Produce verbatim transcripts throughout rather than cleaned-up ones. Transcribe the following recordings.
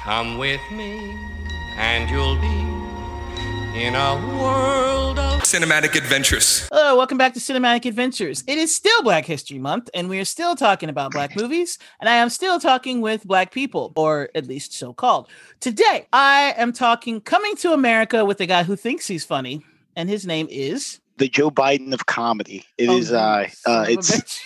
Come with me, and you'll be in a world of cinematic adventures. Hello, welcome back to Cinematic Adventures. It is still Black History Month, and we are still talking about Black movies, and I am still talking with Black people, or at least so-called. Today, I am talking Coming to America with a guy who thinks he's funny, and his name is... the Joe Biden of comedy. It oh, is, uh, uh it's...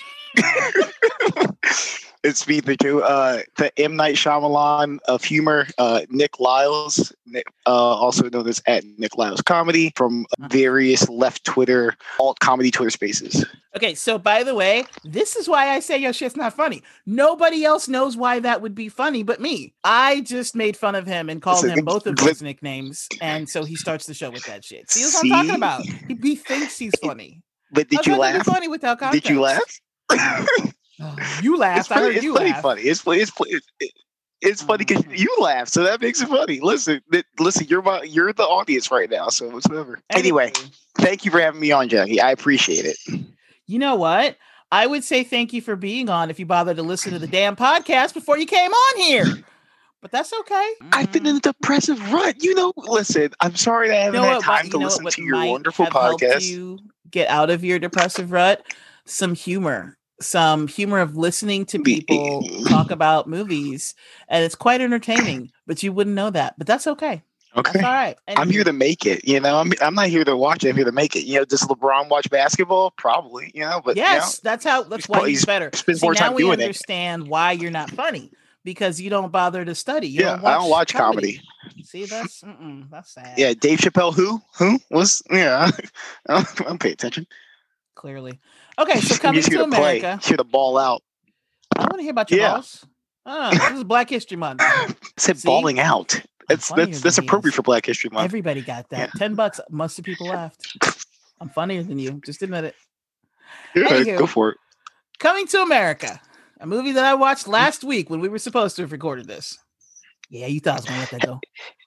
It's me, the Joe, uh, the M. Night Shyamalan of humor, uh, Nick Lyles, uh, also known as at Nick Lyles Comedy, from various left Twitter, alt comedy Twitter spaces. Okay, so by the way, this is why I say your shit's not funny. Nobody else knows why that would be funny but me. I just made fun of him and called Listen, him both of those nicknames, and so he starts the show with that shit. See what I'm talking about? He, he thinks he's funny. But did How's you that laugh? Funny without context? Did you laugh? Oh, you laughed. It's, pretty, I heard it's you pretty laugh. funny. It's it's it's, it's funny because you laugh, so that makes it funny. Listen, th- listen, you're my you're the audience right now, so whatever. Anyway, thank you for having me on, Jackie. I appreciate it. You know what? I would say thank you for being on if you bothered to listen to the damn podcast before you came on here. But that's okay. I've been in a depressive rut. You know, listen, I'm sorry that I haven't you know had what, time you to know listen what to your might wonderful have helped podcast. You get out of your depressive rut? Some humor. Some humor of listening to people talk about movies, and it's quite entertaining, but you wouldn't know that. But that's okay. Okay. That's all right. Anyway. I'm here to make it, you know. I'm I'm not here to watch it. I'm here to make it. You know, does LeBron watch basketball? Probably, you know, but yes, you know, that's how that's why he's, he's better. Spends See, more time now we doing understand it. Why you're not funny, because you don't bother to study. You yeah, don't watch I don't watch comedy. comedy. See, that's mm-mm, that's sad. Yeah, Dave Chappelle, who who was yeah, I don't pay attention. Clearly. Okay, so Coming to, to America. Here to ball out. I want to hear about your yeah. balls. Oh, this is Black History Month. I said See? balling out. That's that's that's appropriate for Black History Month. Everybody got that. Yeah. Ten bucks. Most of people laughed. I'm funnier than you. Just admit it. Yeah, Anywho, go for it. Coming to America, a movie that I watched last week when we were supposed to have recorded this. Yeah, you thought I was going to let that go.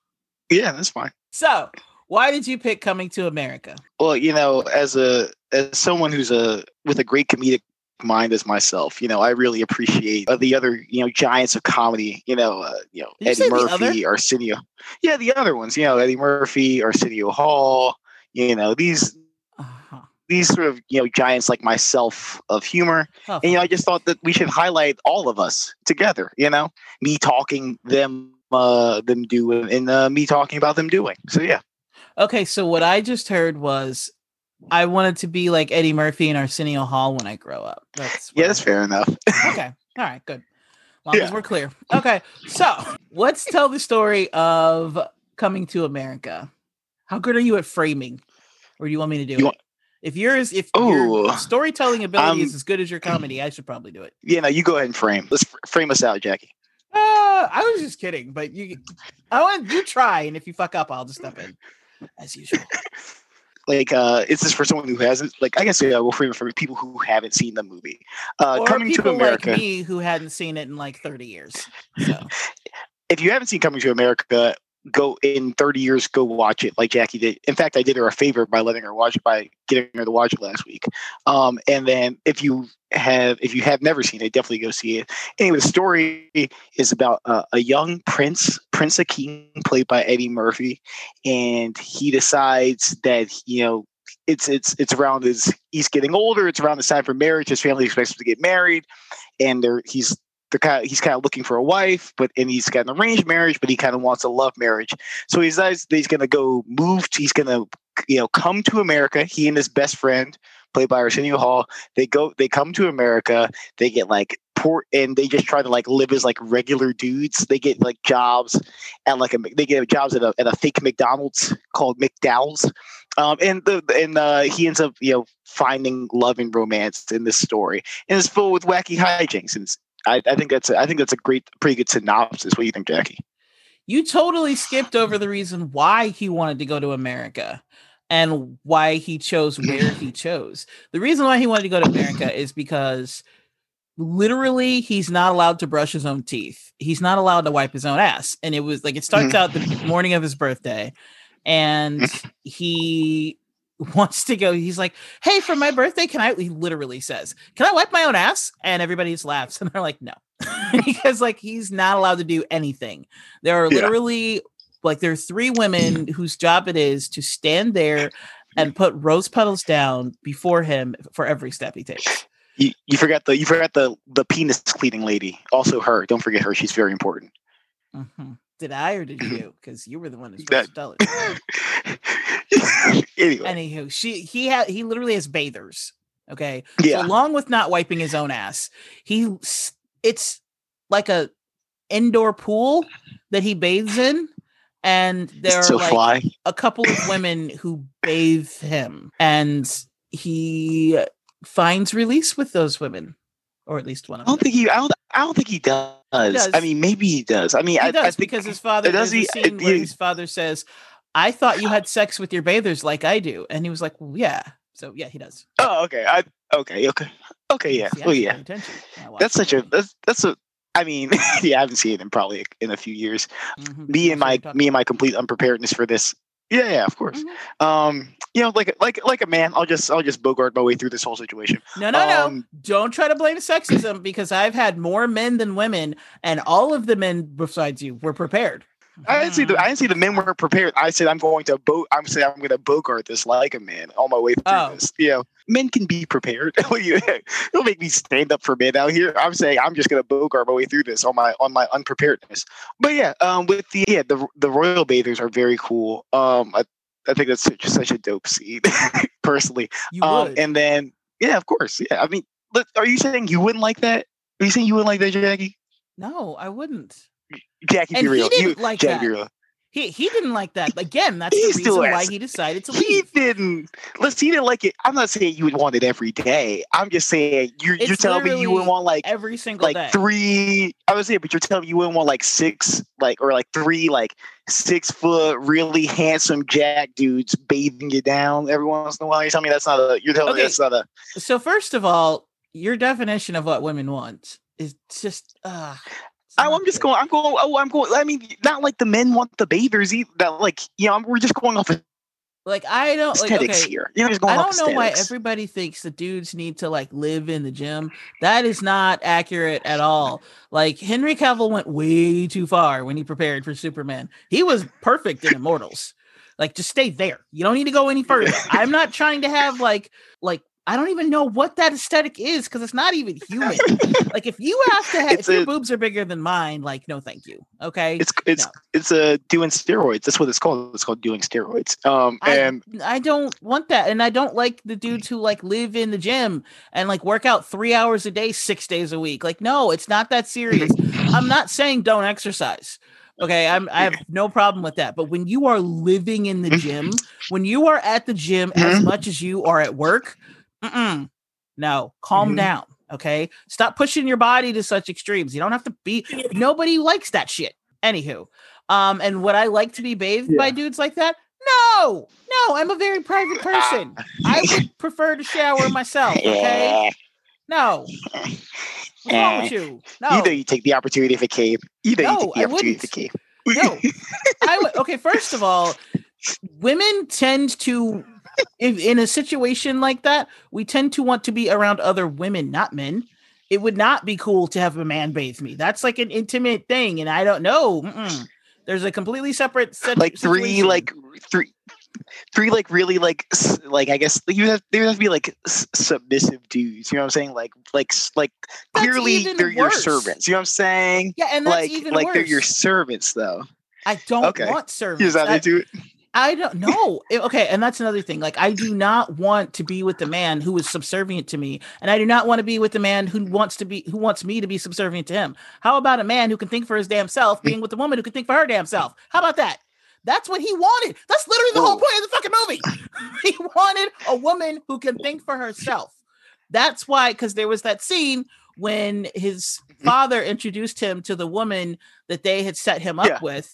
Yeah, that's fine. So, why did you pick Coming to America? Well, you know, as a as someone who's a with a great comedic mind as myself, you know, I really appreciate uh, the other, you know, giants of comedy. You know, uh, you know, did Eddie you Murphy, Arsenio. Yeah, the other ones. You know, Eddie Murphy, Arsenio Hall. You know, these uh-huh. these sort of you know giants like myself of humor. Oh, and you know, I just thought that we should highlight all of us together. You know, me talking, them, uh, them doing, and uh, me talking about them doing. So yeah. Okay, so what I just heard was I wanted to be like Eddie Murphy and Arsenio Hall when I grow up. That's yeah, that's fair enough. Okay, all right, good. Long yeah. as we're clear. Okay, so let's tell the story of Coming to America. How good are you at framing, or do you want me to do you it? Want- if yours, if Ooh, your storytelling ability um, is as good as your comedy, I should probably do it. Yeah, no, you go ahead and frame. Let's f- frame us out, Jackie. Uh, I was just kidding, but you, I want you try, and if you fuck up, I'll just step in. As usual. Like, uh, is this for someone who hasn't? Like, I guess yeah, we'll frame it for people who haven't seen the movie. Uh, or Coming people to America, like me who hadn't seen it in like thirty years. So, if you haven't seen Coming to America, go in thirty years, go watch it. Like Jackie did. In fact, I did her a favor by letting her watch it by getting her to watch it last week. Um, and then if you have, if you have never seen it, definitely go see it. Anyway, the story is about uh, a young prince, Prince Akeem, played by Eddie Murphy, and he decides that you know it's it's it's around his he's getting older. It's around the time for marriage. His family expects him to get married, and there he's. The kind of, he's kind of looking for a wife, but and he's got an arranged marriage, but he kind of wants a love marriage. So he decides that he's going to go move. To, he's going to, you know, come to America. He and his best friend, played by Arsenio Hall, they go. They come to America. They get like poor, and they just try to like live as like regular dudes. They get like jobs at like a. They get jobs at a at a fake McDonald's called McDowell's. Um, and the and uh, he ends up you know finding love and romance in this story, and it's full with wacky hijinks. And it's, I, I think that's a, I think that's a great, pretty good synopsis. What do you think, Jackie? You totally skipped over the reason why he wanted to go to America and why he chose where he chose. The reason why he wanted to go to America is because literally he's not allowed to brush his own teeth. He's not allowed to wipe his own ass. And it was like it starts out the morning of his birthday, and he wants to go. He's like, hey, for my birthday, can I, he literally says, can I wipe my own ass? And everybody just laughs. And they're like, no, because like, he's not allowed to do anything. There are Yeah. literally like, there are three women whose job it is to stand there and put rose petals down before him for every step he takes. You, you forgot the, you forgot the, the penis cleaning lady. Also her. Don't forget her. She's very important. Mm-hmm. Did I or did you? Because you were the one who's That- supposed to tell it. Anyway. Anywho, she he had he literally has bathers. Okay, Yeah. so along with not wiping his own ass, he it's like a indoor pool that he bathes in, and there are so like fly. a couple of women who bathe him, and he finds release with those women, or at least one I of them. don't think he. I don't. I don't think he does. does. I mean, maybe he does. I mean, He I, does I think because his father. does There's a he- scene where he- his father says, "I thought you had sex with your bathers like I do," and he was like, "Well, yeah." So yeah, he does. Oh, okay. I okay. Okay. Okay. Yeah. See, I Oh, was yeah. paying attention when I watched That's the such a. movie. That's that's a. I mean, yeah, I haven't seen it in probably in a few years. Mhm, Me that's and what my I'm talking me and my complete unpreparedness for this. Yeah, yeah, of course. Mhm. Um, you know, like like like a man, I'll just I'll just Bogart my way through this whole situation. No, no, no. Um, Don't try to blame sexism because I've had more men than women, and all of the men besides you were prepared. I didn't see the I didn't see the men weren't prepared. I said I'm going to boat. I'm saying I'm going to Bogart this like a man on my way through Oh. this. You know, men can be prepared. What do you- Don't make me stand up for men out here. I'm saying I'm just going to Bogart my way through this on my on my unpreparedness. But yeah, um, with the yeah the the royal bathers are very cool. Um, I, I think that's such, such a dope scene, personally. You Um, would. and then yeah, of course, yeah. I mean, look, are you saying you wouldn't like that? Are you saying you wouldn't like that, Jackie? no, I wouldn't. Jackie, And be he real. didn't you, like Jackie, that. be real. He he didn't like that. Again, that's He the still reason why has- he decided to He leave. didn't. Listen, he didn't like it. I'm not saying you would want it every day. I'm just saying you're you're It's telling me you literally wouldn't want like Every single like day. three. I was saying, but you're telling me you wouldn't want like six like or like three like six foot really handsome jack dudes bathing you down every once in a while. You're telling me that's not a. You're telling Okay. me that's not a. So first of all, your definition of what women want is just. Uh, Oh, I'm just going. I'm going. Oh, I'm going. I mean, not like the men want the bathers either. That like you know, we're just going off of Like I don't like. aesthetics Okay, here. You know, just going I off don't know why aesthetics. everybody thinks the dudes need to like live in the gym. That is not accurate at all. Like Henry Cavill went way too far when he prepared for Superman. He was perfect in Immortals. Like just stay there. You don't need to go any further. I'm not trying to have like like I don't even know what that aesthetic is because it's not even human. Like if you have to have It's if your a- boobs are bigger than mine, like no thank you. Okay. It's it's No. it's a uh, doing steroids. That's what it's called. It's called doing steroids. Um, I, and I don't want that. And I don't like the dudes who like live in the gym and like work out three hours a day, six days a week. Like, no, it's not that serious. I'm not saying don't exercise. Okay. I'm, I have no problem with that. But when you are living in the gym, when you are at the gym as Mhm. much as you are at work, mm-mm, no, calm Mhm. down. Okay. Stop pushing your body to such extremes. You don't have to be, nobody likes that shit. Anywho. Um, and would I like to be bathed by Yeah. dudes like that? No, no, I'm a very private person. I would prefer to shower myself. Okay, no. What's wrong with you? No, you know you take the opportunity if it came. You know No, you take the I opportunity if it came. no. I would. Okay, first of all, women tend to, if in a situation like that, we tend to want to be around other women, not men. It would not be cool to have a man bathe me. That's like an intimate thing, and I don't know. Mm-mm. There's a completely separate set. like three, situation. like three, three, like really, like s- like I guess you have there have to be like s- submissive dudes. You know what I'm saying? Like like s- like That's clearly even they're your worse. servants. You know what I'm saying? Yeah, and that's Like even like worse. they're your servants though. I don't Okay. want You're servants. not I, into it. I don't know. Okay, and that's another thing. Like, I do not want to be with the man who is subservient to me, and I do not want to be with the man who wants to be who wants me to be subservient to him. How about a man who can think for his damn self being with a woman who can think for her damn self? How about that? That's what he wanted. That's literally the whole Whoa. point of the fucking movie. He wanted a woman who can think for herself. That's why, because there was that scene when his father introduced him to the woman that they had set him up Yeah. with.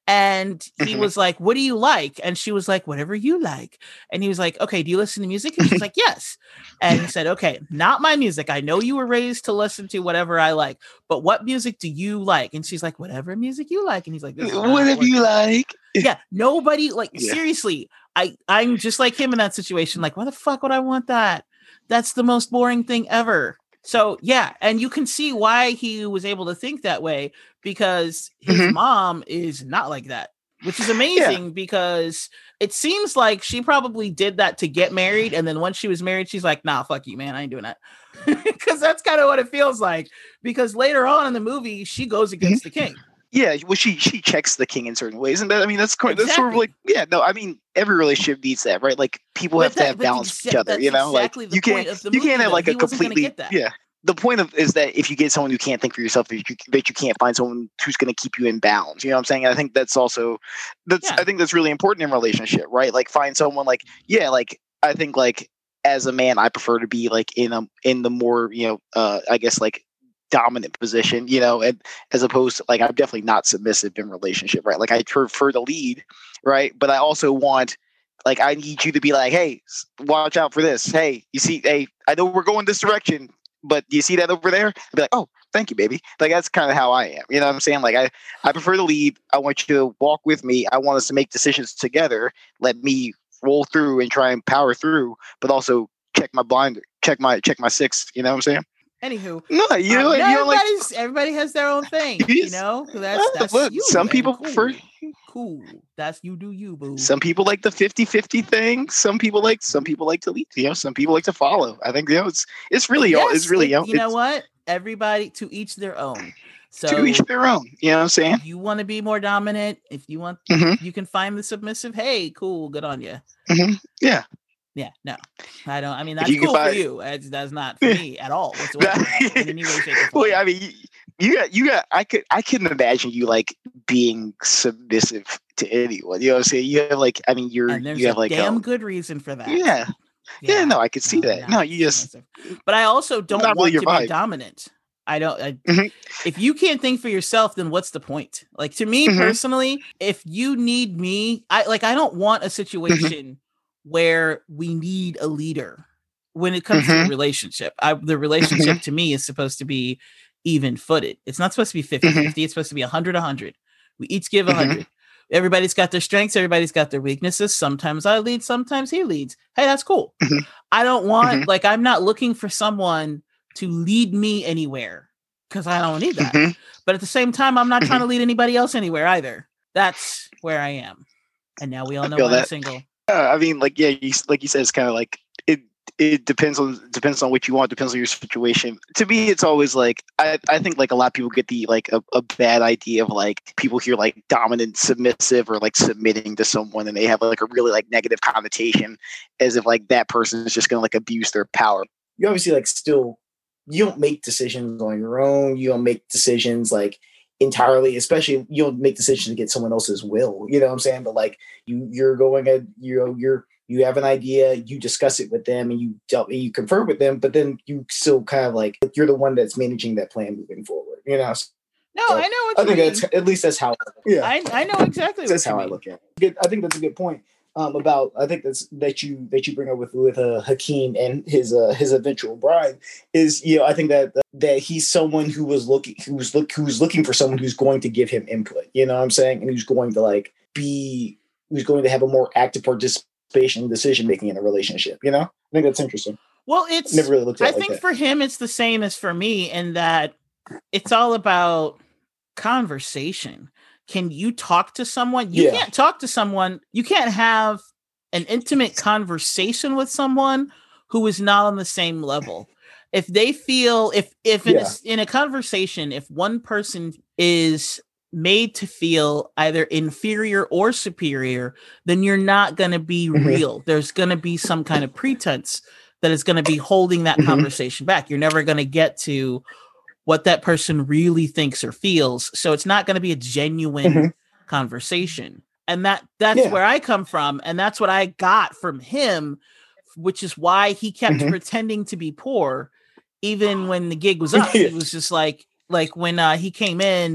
And he Mhm. was like, what do you like? And she was like, whatever you like. And he was like, okay, do you listen to music? And she's like, yes. And he said, okay, not my music. I know you were raised to listen to whatever I like, but what music do you like? And she's like, whatever music you like. And he's like, this is not Whatever you working. like. Yeah, nobody, like, Yeah. seriously, I, I'm just like him in that situation. Like, why the fuck would I want that? That's the most boring thing ever. So, yeah, and you can see why he was able to think that way, because his Mhm. mom is not like that, which is amazing because it seems like she probably did that to get married. And then once she was married, she's like, nah, fuck you, man. I ain't doing that. Because that's kind of what it feels like. Because later on in the movie, she goes against the king. Yeah, well, she she checks the king in certain ways, and that, I mean that's co- that's sort of Exactly. like yeah, no, I mean every relationship needs that, right? Like people But have to that- have but balance exa- with each other, that's you know. exactly like the you point can't of the you movie, can't have though. like He a wasn't gonna completely get that. yeah. The point of is that if you get someone you can't think for yourself, that you, that you can't find someone who's going to keep you in balance. You know what I'm saying? I think that's also that's Yeah. I think that's really important in a relationship, right? Like find someone like yeah, like I think like as a man, I prefer to be like in a in the more you know uh I guess like dominant position, you know, and as opposed to like I'm definitely not submissive in relationship, right? Like I prefer to lead, right? But I also want like I need you to be like, hey, s- watch out for this. Hey, you see, hey, I know we're going this direction, but do you see that over there? I'd be like, oh, thank you, baby. Like that's kind of how I am. You know what I'm saying? Like I, I prefer to lead. I want you to walk with me. I want us to make decisions together. Let me roll through and try and power through, but also check my blinder, check my check my six. You know what I'm saying? Anywho, No, you um, know, no, you know, like everybody's everybody has their own thing, you you just- know. That's uh, that's look, you. some and people cool, prefer cool. That's you do you, boo. some people like the fifty-fifty thing. Some people like some people like to lead. You know, some people like to follow. I think you know it's it's really all it's Yes, really it- you know, you know it's what? Everybody to each their own. So to each their own. You know what I'm saying? if you want to be more dominant, if you want, Mhm. you can find the submissive. Hey, cool, good on you. hmm Yeah. Yeah, no, I don't. I mean, If that's you can cool for find- you. That's, that's not for me at all whatsoever. in any way, shape, or form. Wait, I mean, you, you got, you got. I could, I couldn't imagine you like being submissive to anyone. You know what I'm saying? You have like, I mean, you're, and there's you have a like, damn a, good reason for that. yeah, yeah, no, I could see no, that. not No, you just, submissive. But I also don't not want really your to be vibe. dominant. I don't. I, Mhm. If you can't think for yourself, then what's the point? Like to me Mhm. personally, if you need me, I like. I don't want a situation where we need a leader when it comes to a Mhm. relationship. I, the relationship to me is supposed to be even footed. It's not supposed to be fifty fifty. It's supposed to be one hundred one hundred. We each give Mhm. one hundred. Everybody's got their strengths. Everybody's got their weaknesses. Sometimes I lead. Sometimes he leads. Hey, that's cool. Mhm. I don't want, Mhm. like, I'm not looking for someone to lead me anywhere because I don't need that. Mhm. But at the same time, I'm not Mhm. trying to lead anybody else anywhere either. That's where I am. And now we all I know feel why I'm that. single. Uh, I mean, like, yeah, you, like you said, it's kind of like it. It depends on depends on what you want. Depends on your situation. To me, it's always like I, I think like a lot of people get the like a, a bad idea of like people hear like dominant, submissive, or like submitting to someone, and they have like a really like negative connotation, as if like that person is just gonna like abuse their power. You obviously like still you don't make decisions on your own. You don't make decisions like entirely, especially you don't make decisions to get someone else's will. You know what I'm saying? But like you you're going at you know you're you have an idea, you discuss it with them, and you tell, you confer with them, but then you still kind of like you're the one that's managing that plan moving forward. You know, No, So, I know what I you think mean. that's at least that's how. Yeah, I, I know exactly that's what you how I mean. look at it. Good, I think that's a good point um, about. I think that's that you that you bring up with with uh, Hakeem and his uh, his eventual bride is you know I think that that he's someone who was looking who was look who's looking for someone who's going to give him input. You know what I'm saying, and who's going to like be who's going to have a more active participation in decision making in a relationship. You know, I think that's interesting. Well, it's, Never really looked at I it like think that. for him, it's the same as for me in that it's all about conversation. Can you talk to someone? You Yeah. can't talk to someone. You can't have an intimate conversation with someone who is not on the same level. If they feel, if, if in, Yeah. a, in a conversation, if one person is made to feel either inferior or superior, then you're not going to be Mhm. real. There's going to be some kind of pretense that is going to be holding that Mhm. conversation back. You're never going to get to what that person really thinks or feels. So it's not going to be a genuine Mhm. conversation. And that that's Yeah. where I come from. And that's what I got from him, which is why he kept Mhm. pretending to be poor, even when the gig was up. Yeah. He was just like, like when uh, he came in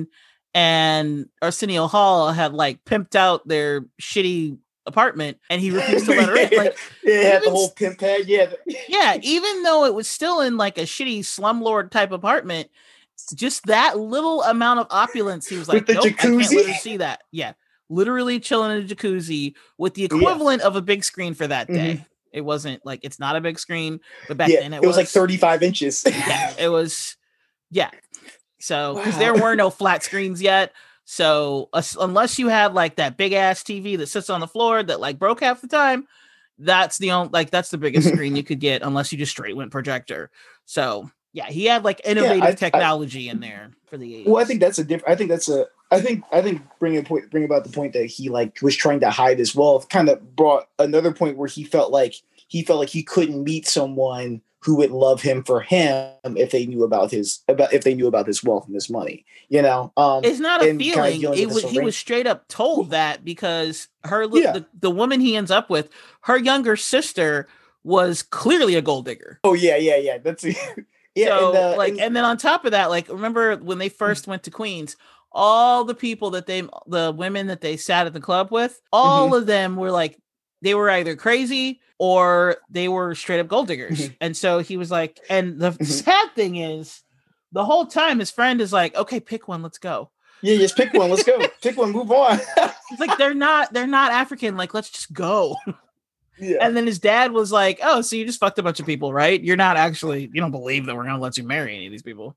and Arsenio Hall had like pimped out their shitty apartment, and he refused to let her in. Like, yeah, it had the even whole pimp pad. Yeah, yeah, even though it was still in like a shitty slumlord type apartment, just that little amount of opulence, he was like, With the nope, I can't let jacuzzi? her see that. Yeah, literally chilling in a jacuzzi with the equivalent of a big screen for that day. Mhm. It wasn't like, it's not a big screen, but back yeah, then it, it was was like thirty-five inches. Yeah, it was. Yeah, so because Wow. there were no flat screens yet. So uh, unless you had like that big ass T V that sits on the floor that like broke half the time, that's the only like that's the biggest screen you could get, unless you just straight went projector. So yeah, he had like innovative Yeah, I- technology in there for the eighties. Well, I think that's a different. I think that's a. I think I think bring a point, bring about the point that he like was trying to hide his wealth. Kind of brought another point where he felt like he felt like he couldn't meet someone who would love him for him if they knew about his about if they knew about his wealth and his money. You know, um, It's not a and kinda feeling. dealing It with was this he arra- was straight up told that because her li- Yeah. the, the woman he ends up with, her younger sister was clearly a gold digger. Oh yeah, yeah, yeah. That's yeah. so and, uh, like and- and then on top of that, like remember when they first went to Queens, all the people that they the women that they sat at the club with, all Mm-hmm. of them were like they were either crazy or they were straight up gold diggers. Mhm. And so he was like, and the Mhm. sad thing is the whole time his friend is like, okay, pick one, let's go. yeah, just pick one. Let's go. Pick one. Move on. It's like they're not they're not African, like let's just go. yeah. And then his dad was like, oh, so you just fucked a bunch of people, right? You're not actually, you don't believe that we're gonna let you marry any of these people.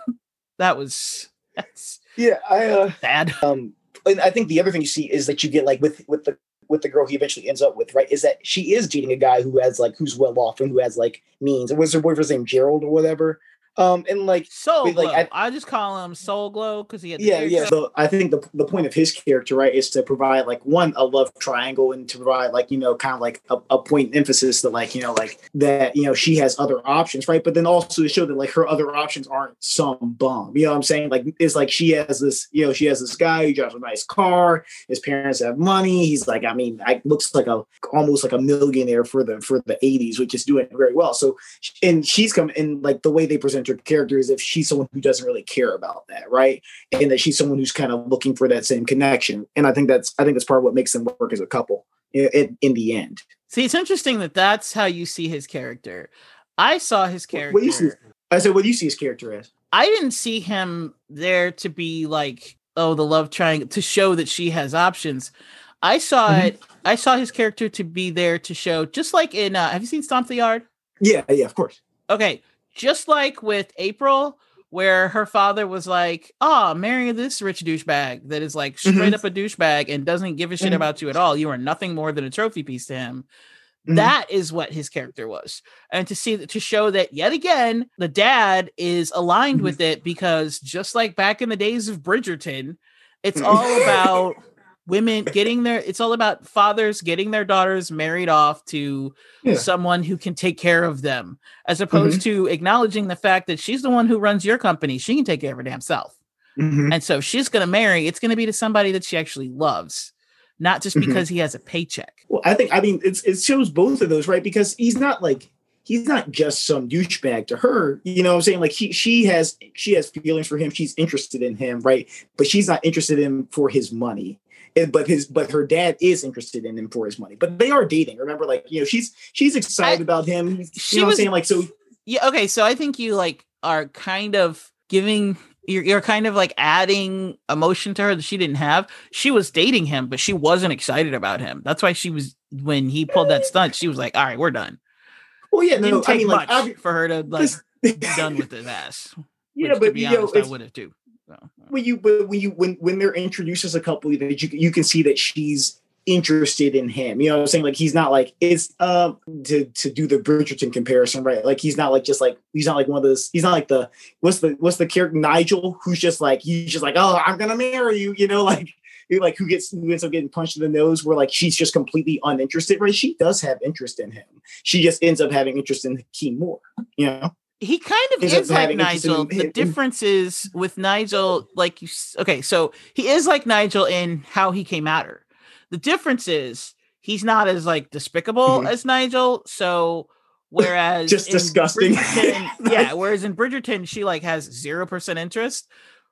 That was that's Yeah. I. Uh, sad. um and I think the other thing you see is that you get like with with the with the girl he eventually ends up with, right, is that she is dating a guy who has like who's well off and who has like means. And what's her boyfriend's name, Gerald or whatever. Um and like Soul but, Glow. like, I, just call him Soul Glow because he had the yeah, beard yeah. cut. So I think the the point of his character, right, is to provide like one a love triangle and to provide like you know kind of like a, a point emphasis that like you know like that you know she has other options, right? But then also to show that like her other options aren't some bum. You know what I'm saying? Like it's like she has this you know she has this guy who drives a nice car. His parents have money. He's like I mean, I looks like a almost like a millionaire for the for the eighties, which is doing very well. So and she's come in like the way they present her character is if she's someone who doesn't really care about that, right? And that she's someone who's kind of looking for that same connection. And I think that's I think that's part of what makes them work as a couple in, in, in the end. See, it's interesting that that's how you see his character. I saw his character. What do you see? I said, what do you see his character as? I didn't see him there to be like, oh, the love triangle, to show that she has options. I saw Mhm. it. I saw his character to be there to show, just like in, uh, have you seen Stomp the Yard? Yeah, yeah, of course. Okay. Just like with April, where her father was like, oh, marry this rich douchebag that is like straight Mhm. up a douchebag and doesn't give a shit Mhm. about you at all. You are nothing more than a trophy piece to him. Mhm. That is what his character was. And to see that, to show that yet again, the dad is aligned Mhm. with it, because just like back in the days of Bridgerton, it's Mhm. all about women getting their, it's all about fathers getting their daughters married off to Yeah. someone who can take care of them, as opposed to acknowledging the fact that she's the one who runs your company. She can take care of her damn self. Mhm. And so if she's going to marry, it's going to be to somebody that she actually loves, not just Mhm. because he has a paycheck. Well, I think I mean it's it shows both of those, right? Because he's not like he's not just some douchebag to her. You know what I'm saying? Like she she has she has feelings for him. She's interested in him, right? But she's not interested in him for his money. And, but his but her dad is interested in him for his money. But they are dating. Remember, like you know, she's she's excited I- about him. You she know what I'm was- saying? Like so. Yeah. Okay. So I think you like are kind of giving, you're, you're kind of like adding emotion to her that she didn't have. She was dating him, but she wasn't excited about him. That's why she was, when he pulled that stunt, she was like, all right, we're done. Well, yeah, It no, didn't no. I take mean, like, much obvi- for her to like this- be done with his ass. yeah, which, but to be you know, honest, I it's- would have too. So, when you but when you when when they're introduced as a couple, that you you can see that she's interested in him. You know what I'm saying? Like he's not like it's um to to do the Bridgerton comparison, right? Like he's not like just like he's not like one of those. He's not like the what's the what's the character Nigel who's just like he's just like oh I'm gonna marry you. You know like. Like who gets who ends up getting punched in the nose where like she's just completely uninterested, right? She does have interest in him. She just ends up having interest in Hakeem more, you know. he kind of Ends up is like having interest in Nigel. him- The him- difference is with Nigel, like you, s- okay, so he is like Nigel in how he came at her. The difference is he's not as like despicable Mhm. as Nigel. So whereas Just in disgusting. Bridgerton- yeah. Whereas in Bridgerton, she like has zero percent interest.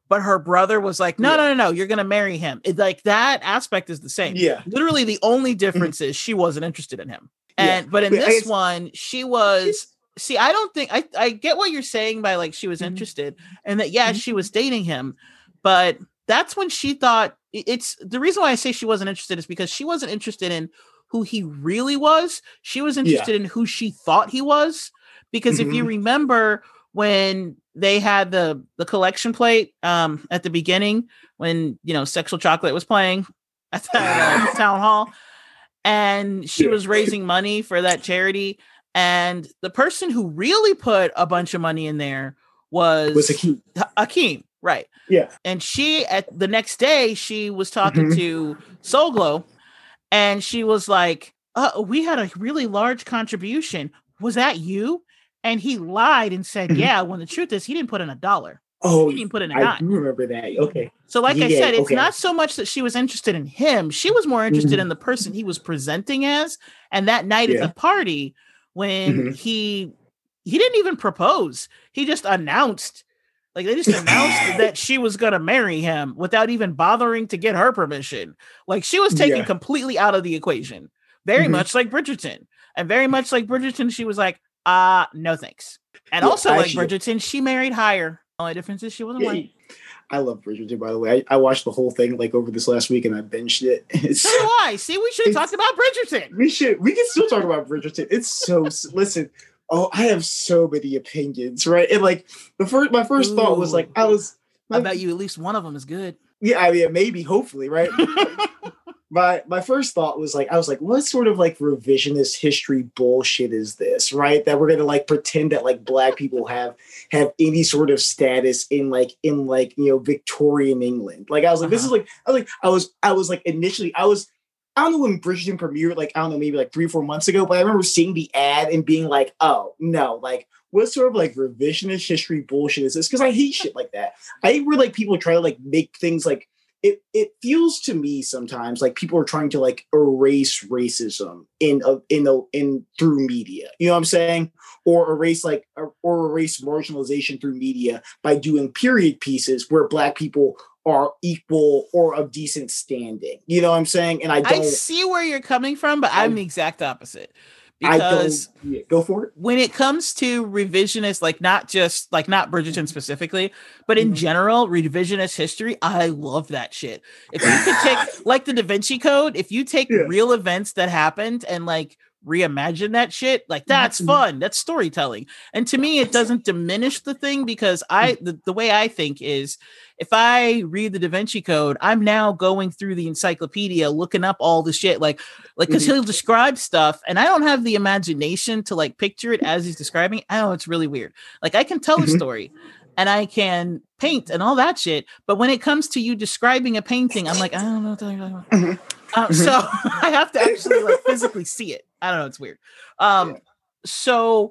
but her brother was like, no, yeah. no, no, no, you're going to marry him. It, like that aspect is the same. Yeah. Literally the only difference mm-hmm. is she wasn't interested in him. And, yeah. but in but this one, she was, see, I don't think, I, I get what you're saying by like, she was mm-hmm. interested and that, yeah, mm-hmm. she was dating him, but that's when she thought it's the reason why I say she wasn't interested is because she wasn't interested in who he really was. She was interested yeah. in who she thought he was. Because mm-hmm. if you remember when they had the, the collection plate um, at the beginning, when, you know, Sexual Chocolate was playing at the uh, town hall, and she was raising money for that charity. And the person who really put a bunch of money in there was, was Akeem. Akeem, right. Yeah. And she, at the next day, she was talking mm-hmm. to Soul Glow, and she was like, uh, we had a really large contribution. Was that you? And he lied and said, yeah, when the truth is he didn't put in a dollar. Oh, he didn't put in a I dime. do remember that. Okay. So like yeah, I said, it's okay. not so much that she was interested in him. She was more interested mm-hmm. in the person he was presenting as. And that night yeah. at the party, when mm-hmm. he he didn't even propose. He just announced, like they just announced that she was going to marry him without even bothering to get her permission. Like she was taken yeah. completely out of the equation. Very mm-hmm. much like Bridgerton. And very much like Bridgerton, she was like, Uh, no thanks. And yeah, also like actually, Bridgerton, she married higher. The only difference is she wasn't yeah, white. I love Bridgerton, by the way. I, I watched the whole thing like over this last week and I binged it. It's, so do I. See, we should have talked about Bridgerton. We should. We can still talk about Bridgerton. It's so listen. Oh, I have so many opinions, right? And like the first, my first Ooh. thought was like, I was. I bet you at least one of them is good. Yeah, I mean, maybe, hopefully, right? My my first thought was like, I was like, what sort of like revisionist history bullshit is this, right? That we're gonna like pretend that like black people have have any sort of status in like in like you know Victorian England. Like I was like, uh-huh. this is like I was like I was I was like initially I was I don't know when Bridgerton premiered, like I don't know, maybe like three or four months ago, but I remember seeing the ad and being like, oh no, like what sort of like revisionist history bullshit is this? Because I hate shit like that. I hate where like people try to like make things like It it feels to me sometimes like people are trying to like erase racism in a, in a, in through media. You know what I'm saying? Or erase like or, or erase marginalization through media by doing period pieces where black people are equal or of decent standing. You know what I'm saying? And I don't I see where you're coming from, but I, I'm the exact opposite. Because I don't, yeah, go for it. When it comes to revisionist, like not just like not Bridgerton specifically, but in mm-hmm. general, revisionist history, I love that shit. If you could take like the Da Vinci Code, if you take yeah. real events that happened and like reimagine that shit, like that's mm-hmm. fun. That's storytelling. And to me, it doesn't diminish the thing because I the, the way I think is if I read the Da Vinci Code, I'm now going through the encyclopedia, looking up all the shit, like, like, because mm-hmm. he'll describe stuff, and I don't have the imagination to like picture it as he's describing it. I know it's really weird. Like, I can tell mm-hmm. a story, and I can paint and all that shit, but when it comes to you describing a painting, I'm like, I don't know what you're talking about. Mm-hmm. Um, so I have to actually like physically see it. I don't know. It's weird. Um, yeah. So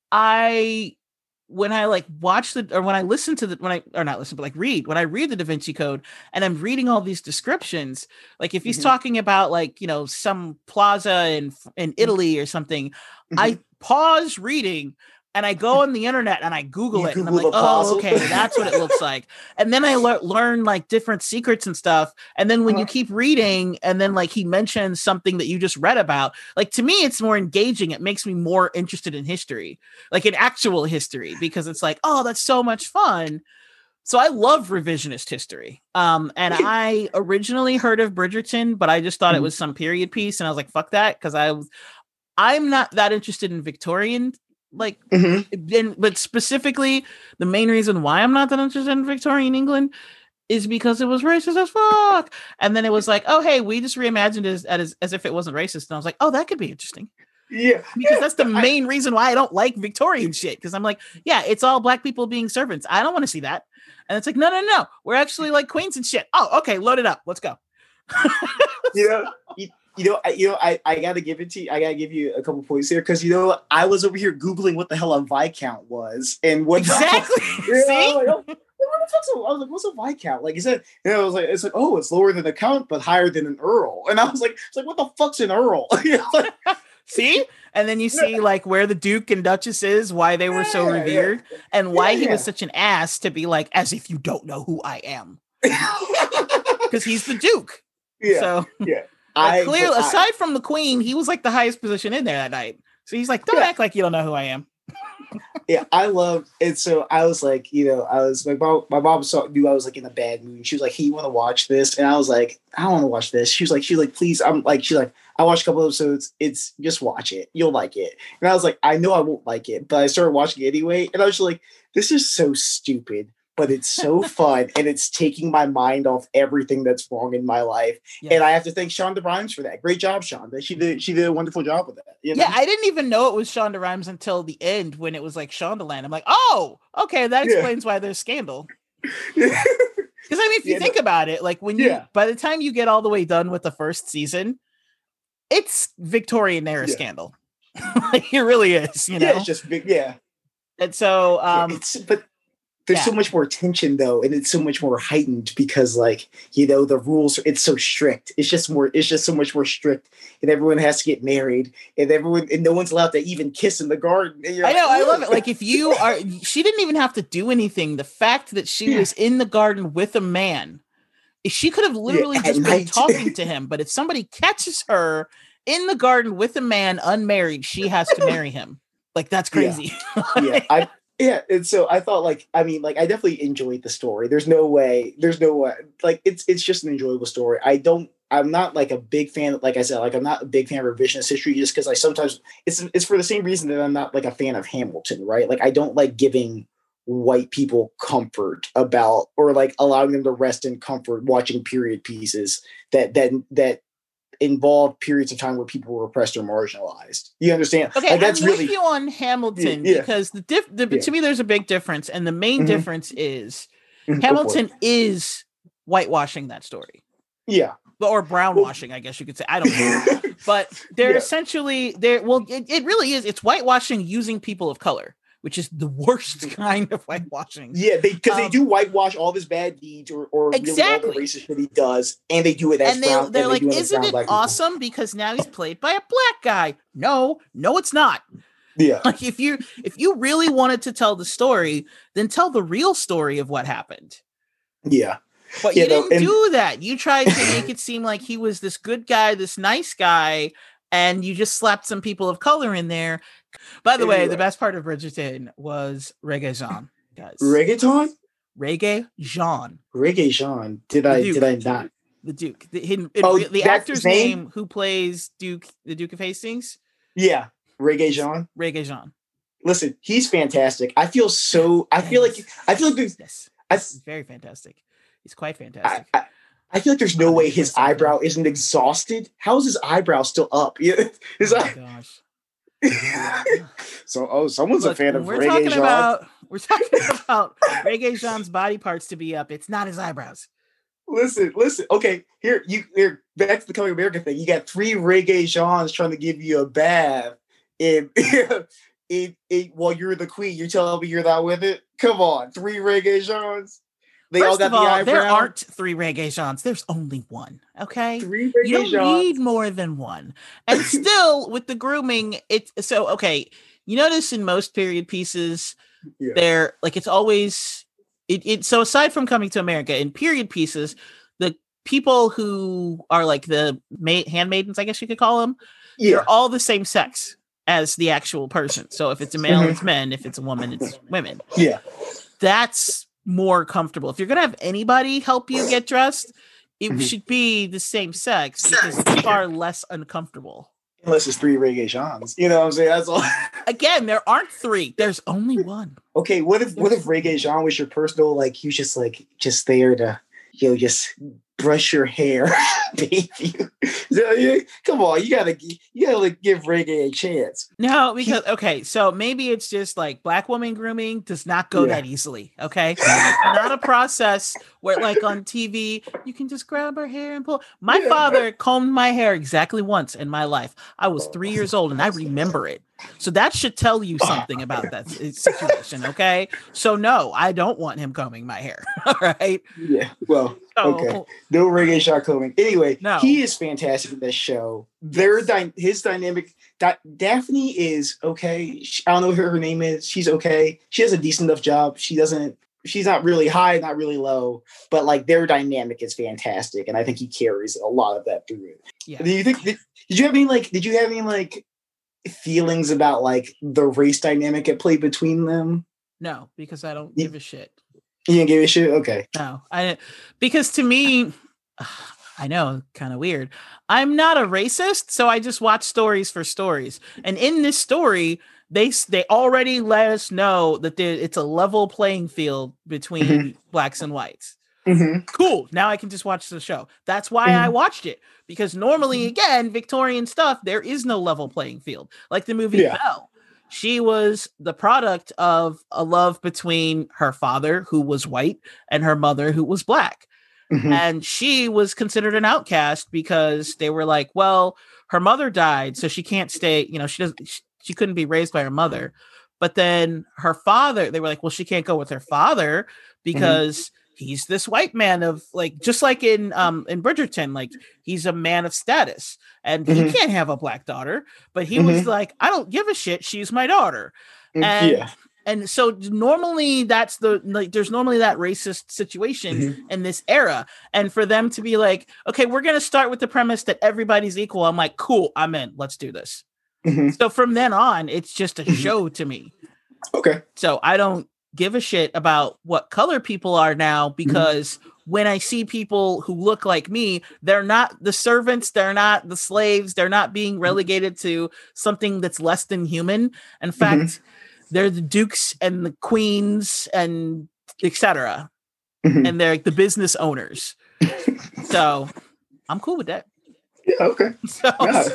I. When I like watch the, or when I listen to the, when I, or not listen, but like read, when I read the Da Vinci Code and I'm reading all these descriptions, like if he's mm-hmm. talking about like, you know, some plaza in, in Italy or something, mm-hmm. I pause reading and I go on the internet and I Google you it Google and I'm like, oh, okay, that's what it looks like. And then I le- learn like different secrets and stuff. And then when uh-huh. you keep reading and then like he mentions something that you just read about, like to me, it's more engaging. It makes me more interested in history, like in actual history, because it's like, oh, that's so much fun. So I love revisionist history. Um, and I originally heard of Bridgerton, but I just thought mm-hmm. it was some period piece. And I was like, fuck that. Cause I was, I'm not that interested in Victorian like mm-hmm. then but specifically the main reason why I'm not that interested in Victorian England is because it was racist as fuck. And then it was like, oh hey, we just reimagined it as, as, as if it wasn't racist. And I was like, oh, that could be interesting. Yeah. Because that's the main reason why I don't like Victorian shit. Because I'm like, yeah, it's all black people being servants. I don't want to see that. And it's like, no, no, no. We're actually like queens and shit. Oh, okay, load it up. Let's go. you know, you, You know, I, you know, I, I gotta give it to you. I gotta give you a couple points here because you know I was over here googling what the hell a viscount was and what exactly. You know, See, like, oh, what the fuck's a, I was like, what's a viscount? Like, is it? You know, I was like, it's like, oh, it's lower than a count but higher than an earl. And I was like, it's like, what the fuck's an earl? You know, like, See? And then you see like where the Duke and Duchess is, why they were so revered, yeah. and why yeah, he yeah. was such an ass to be like, as if you don't know who I am. Because he's the Duke. Yeah. So yeah. Like, clearly, aside from the Queen, he was like the highest position in there that night. So he's like, don't yeah. act like you don't know who I am. Yeah, I love it. So I was like, you know, I was like, my mom, my mom saw, knew I was like in a bad mood. She was like, hey, you want to watch this? And I was like, I don't want to watch this. She was like, she's like, please. I'm like, she's like, I watched a couple episodes. It's just watch it. You'll like it. And I was like, I know I won't like it, but I started watching it anyway. And I was just like, this is so stupid, but it's so fun. And it's taking my mind off everything that's wrong in my life. Yes. And I have to thank Shonda Rhimes for that. Great job, Shonda. She did, she did a wonderful job with that. You know? Yeah, I didn't even know it was Shonda Rhimes until the end when it was like Shondaland. I'm like, oh, okay, that explains yeah. why there's scandal. Because I mean, if you yeah, think no. about it, like when you, yeah. by the time you get all the way done with the first season, it's Victorian era yeah. scandal. Like, it really is, you know? Yeah, it's just big, yeah. And so, um, yeah, it's, but there's yeah. so much more tension though, and it's so much more heightened because, like, you know, the rules, it's so strict. It's just more, it's just so much more strict, and everyone has to get married, and everyone, and no one's allowed to even kiss in the garden. I know, like, I love it. Like, if you are, she didn't even have to do anything. The fact that she yeah. was in the garden with a man, she could have literally yeah, just been talking to him, but if somebody catches her in the garden with a man unmarried, she has to marry him. Like, that's crazy. Yeah, yeah. I, yeah. And so I thought, like, I mean, like, I definitely enjoyed the story. There's no way, there's no way, like, it's, it's just an enjoyable story. I don't, I'm not like a big fan, like I said, like, I'm not a big fan of revisionist history just because I sometimes, it's, it's for the same reason that I'm not like a fan of Hamilton, right? Like, I don't like giving white people comfort about, or like allowing them to rest in comfort watching period pieces that, that, that, involved periods of time where people were oppressed or marginalized. You understand? Okay, like, that's I'm really with you on Hamilton yeah, because the, diff- the yeah. to me there's a big difference, and the main mm-hmm. difference is mm-hmm. Hamilton is whitewashing that story. Yeah, or brownwashing, I guess you could say. I don't know, but they're yeah. essentially they're well, it, it really is. It's whitewashing using people of color, which is the worst kind of whitewashing. Yeah, they because um, they do whitewash all of his bad deeds or, or exactly. really all the racist that he does, and they do it as and they, brown. They're and like, they isn't it awesome? People. Because now he's played by a black guy. No, no, it's not. Yeah. Like, if you if you really wanted to tell the story, then tell the real story of what happened. Yeah. But yeah, you didn't no, and- do that. You tried to make it seem like he was this good guy, this nice guy, and you just slapped some people of color in there. By the anyway. way, the best part of Bridgerton was Reggae Jean, guys. Reggaeton? Reggae Jean. Reggae Jean. Did I did I not? The Duke. The, hidden, oh, the actor's name? name who plays Duke, the Duke of Hastings? Yeah. Reggae Jean. Reggae Jean. Listen, he's fantastic. I feel so I feel like I feel like there's yes. I, he's very fantastic. He's quite fantastic. I, I, I feel like there's no way his eyebrow isn't exhausted. How is his eyebrow still up? Yeah. His oh my eye- gosh. So, oh, someone's Look, a fan of we're Reggae talking Jean. About, we're talking about Reggae Jean's body parts to be up. It's not his eyebrows. Listen, listen. Okay, here you here back to the Coming America thing. You got three Reggae Jeans trying to give you a bath, and it it while you're the queen, you're telling me you're not with it. Come on, three Reggae Jeans. They First all got of all, the eyebrow. There aren't three Reggae Jeans. There's only one. Okay, three Reggae you don't Jeans. need more than one. And still, with the grooming, it's so okay. You notice in most period pieces, yeah. they're like it's always it, it. So aside from Coming to America, in period pieces, the people who are like the ma- handmaidens, I guess you could call them, yeah. they're all the same sex as the actual person. So if it's a male, mm-hmm. it's men. If it's a woman, it's women. Yeah, that's more comfortable. If you're gonna have anybody help you get dressed, it mm-hmm. should be the same sex because it's far less uncomfortable. Unless it's three Reggae Jeans. You know what I'm saying? That's all. Again, there aren't three. There's only one. Okay, what if what if Reggae Jean was your personal, like, you just like just there to, you know, just brush your hair, baby. Come on, you gotta you gotta like, give Reggae a chance. No, because okay, so maybe it's just like black woman grooming does not go yeah. that easily. Okay, it's not a process where like on T V you can just grab her hair and pull. My yeah. father combed my hair exactly once in my life. I was three years old and I remember it. So that should tell you something about that situation, okay? So no, I don't want him combing my hair. All right. Yeah. Well, So- okay. No reggae shot combing. Anyway, No. he is fantastic in this show. Their dy- his dynamic. Da- Daphne is okay. She, I don't know what her, her name is. She's okay. She has a decent enough job. She doesn't. She's not really high, not really low, but like their dynamic is fantastic, and I think he carries a lot of that through it. Yeah. Do you think? Did, did you have any like? Did you have any like feelings about like the race dynamic at play between them? No, because I don't You- give a shit. You didn't give a shit. Okay. No, I because to me, I know, kind of weird. I'm not a racist, so I just watch stories for stories. And in this story, they s- they already let us know that there, it's a level playing field between Mhm. blacks and whites. Mm-hmm. Cool. Now I can just watch the show. That's why I Mhm. watched it, because normally, again, Victorian stuff, there is no level playing field. Like the movie Yeah. Belle. She was the product of a love between her father, who was white, and her mother, who was black. Mm-hmm. And she was considered an outcast because they were like, well, her mother died, so she can't stay, you know, she doesn't, she, she couldn't be raised by her mother. But then her father, they were like, well, she can't go with her father because he's this white man of like, just like in um in Bridgerton, like he's a man of status and he Mhm. can't have a black daughter. But he was Mhm. like, I don't give a shit. She's my daughter. And Yeah. and so normally that's the like there's normally that racist situation Mhm. in this era. And for them to be like, okay, we're gonna start with the premise that everybody's equal. I'm like, cool, I'm in. Let's do this. Mhm. So from then on, it's just a Mhm. show to me. Okay. So I don't give a shit about what color people are now because when I see people who look like me, they're not the servants, they're not the slaves, they're not being relegated to something that's less than human. In fact, they're the dukes and the queens and et cetera. Mhm. And they're like the business owners. So I'm cool with that. Yeah. Okay. So, Yeah.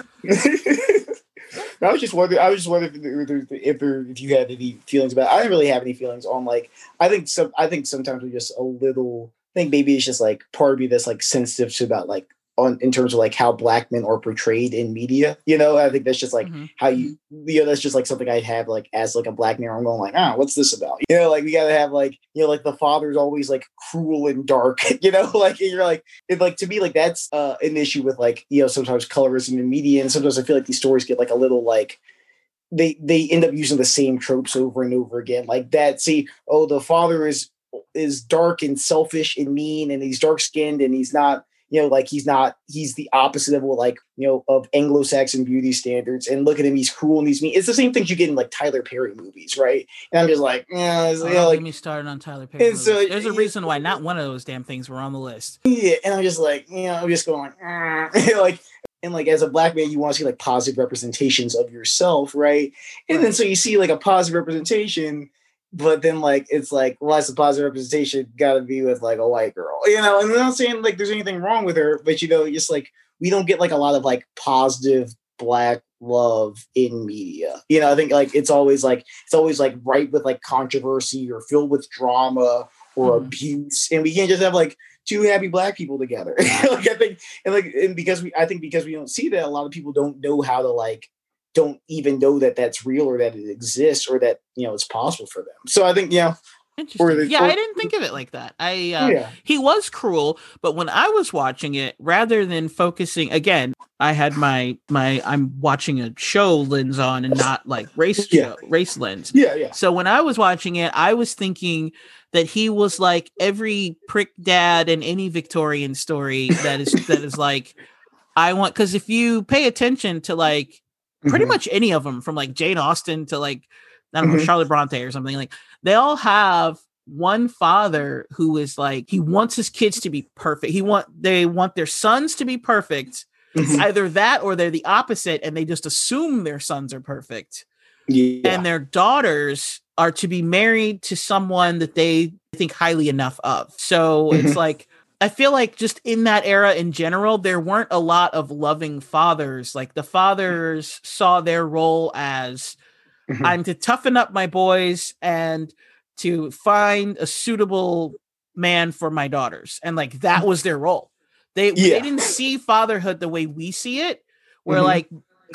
I was just wondering. I was just wondering if, there, if, there, if you had any feelings about it. I didn't really have any feelings on like. I think some. I think sometimes we're just a little. I think maybe it's just like part of me that's like sensitive to about like on in terms of like how black men are portrayed in media. You know, I think that's just like Mhm. how you. You know, that's just like something I'd have like as like a black man. I'm going like, ah, what's this about? You know, like we gotta have like you know like the father's always like cruel and dark. You know, like and you're like it like to me like that's uh, an issue with like you know sometimes colorism in media, and sometimes I feel like these stories get like a little like they they end up using the same tropes over and over again, like that. See, oh, the father is is dark and selfish and mean, and he's dark skinned, and he's not. You know, like he's not, he's the opposite of what, like, you know, of Anglo-Saxon beauty standards. And look at him, he's cruel and he's mean. It's the same things you get in like Tyler Perry movies, right? And I'm just like, yeah, it's, oh, you don't know, like, get me started on Tyler Perry. and so movies. There's a it- reason why not one of those damn things were on the list. yeah. And I'm just like, you know, I'm just going like, "Ah." like, and like as a black man, you want to see like positive representations of yourself, right? And then Right. so you see like a positive representation, but then like it's like, well, that's a positive representation, gotta be with like a white girl, you know. And I'm not saying like there's anything wrong with her, but you know, just like we don't get like a lot of like positive black love in media. You know, I think like it's always like it's always like ripe with like controversy or filled with drama or Mhm. abuse, and we can't just have like two happy black people together. like I think, and like, and because we, I think because we don't see that, a lot of people don't know how to like, don't even know that that's real or that it exists or that you know it's possible for them. So I think you know, Interesting. the- yeah, or- I didn't think of it like that. I uh, yeah, he was cruel, but when I was watching it, rather than focusing again, I had my my I'm watching a show lens on and not like race Yeah. show, race lens. yeah, yeah. So when I was watching it, I was thinking that he was like every prick dad in any Victorian story that is that is like I want because if you pay attention to like pretty Mhm. much any of them from like Jane Austen to like I don't know Mhm. Charlotte Bronte or something like they all have one father who is like he wants his kids to be perfect. He want they want their sons to be perfect. Mhm. Either that or they're the opposite and they just assume their sons are perfect. yeah. And their daughters are to be married to someone that they think highly enough of. So Mhm. it's like I feel like just in that era in general, there weren't a lot of loving fathers. Like the fathers saw their role as Mhm. I'm to toughen up my boys and to find a suitable man for my daughters. And like that was their role. They Yeah. they didn't see fatherhood the way we see it, where Mhm. like it's like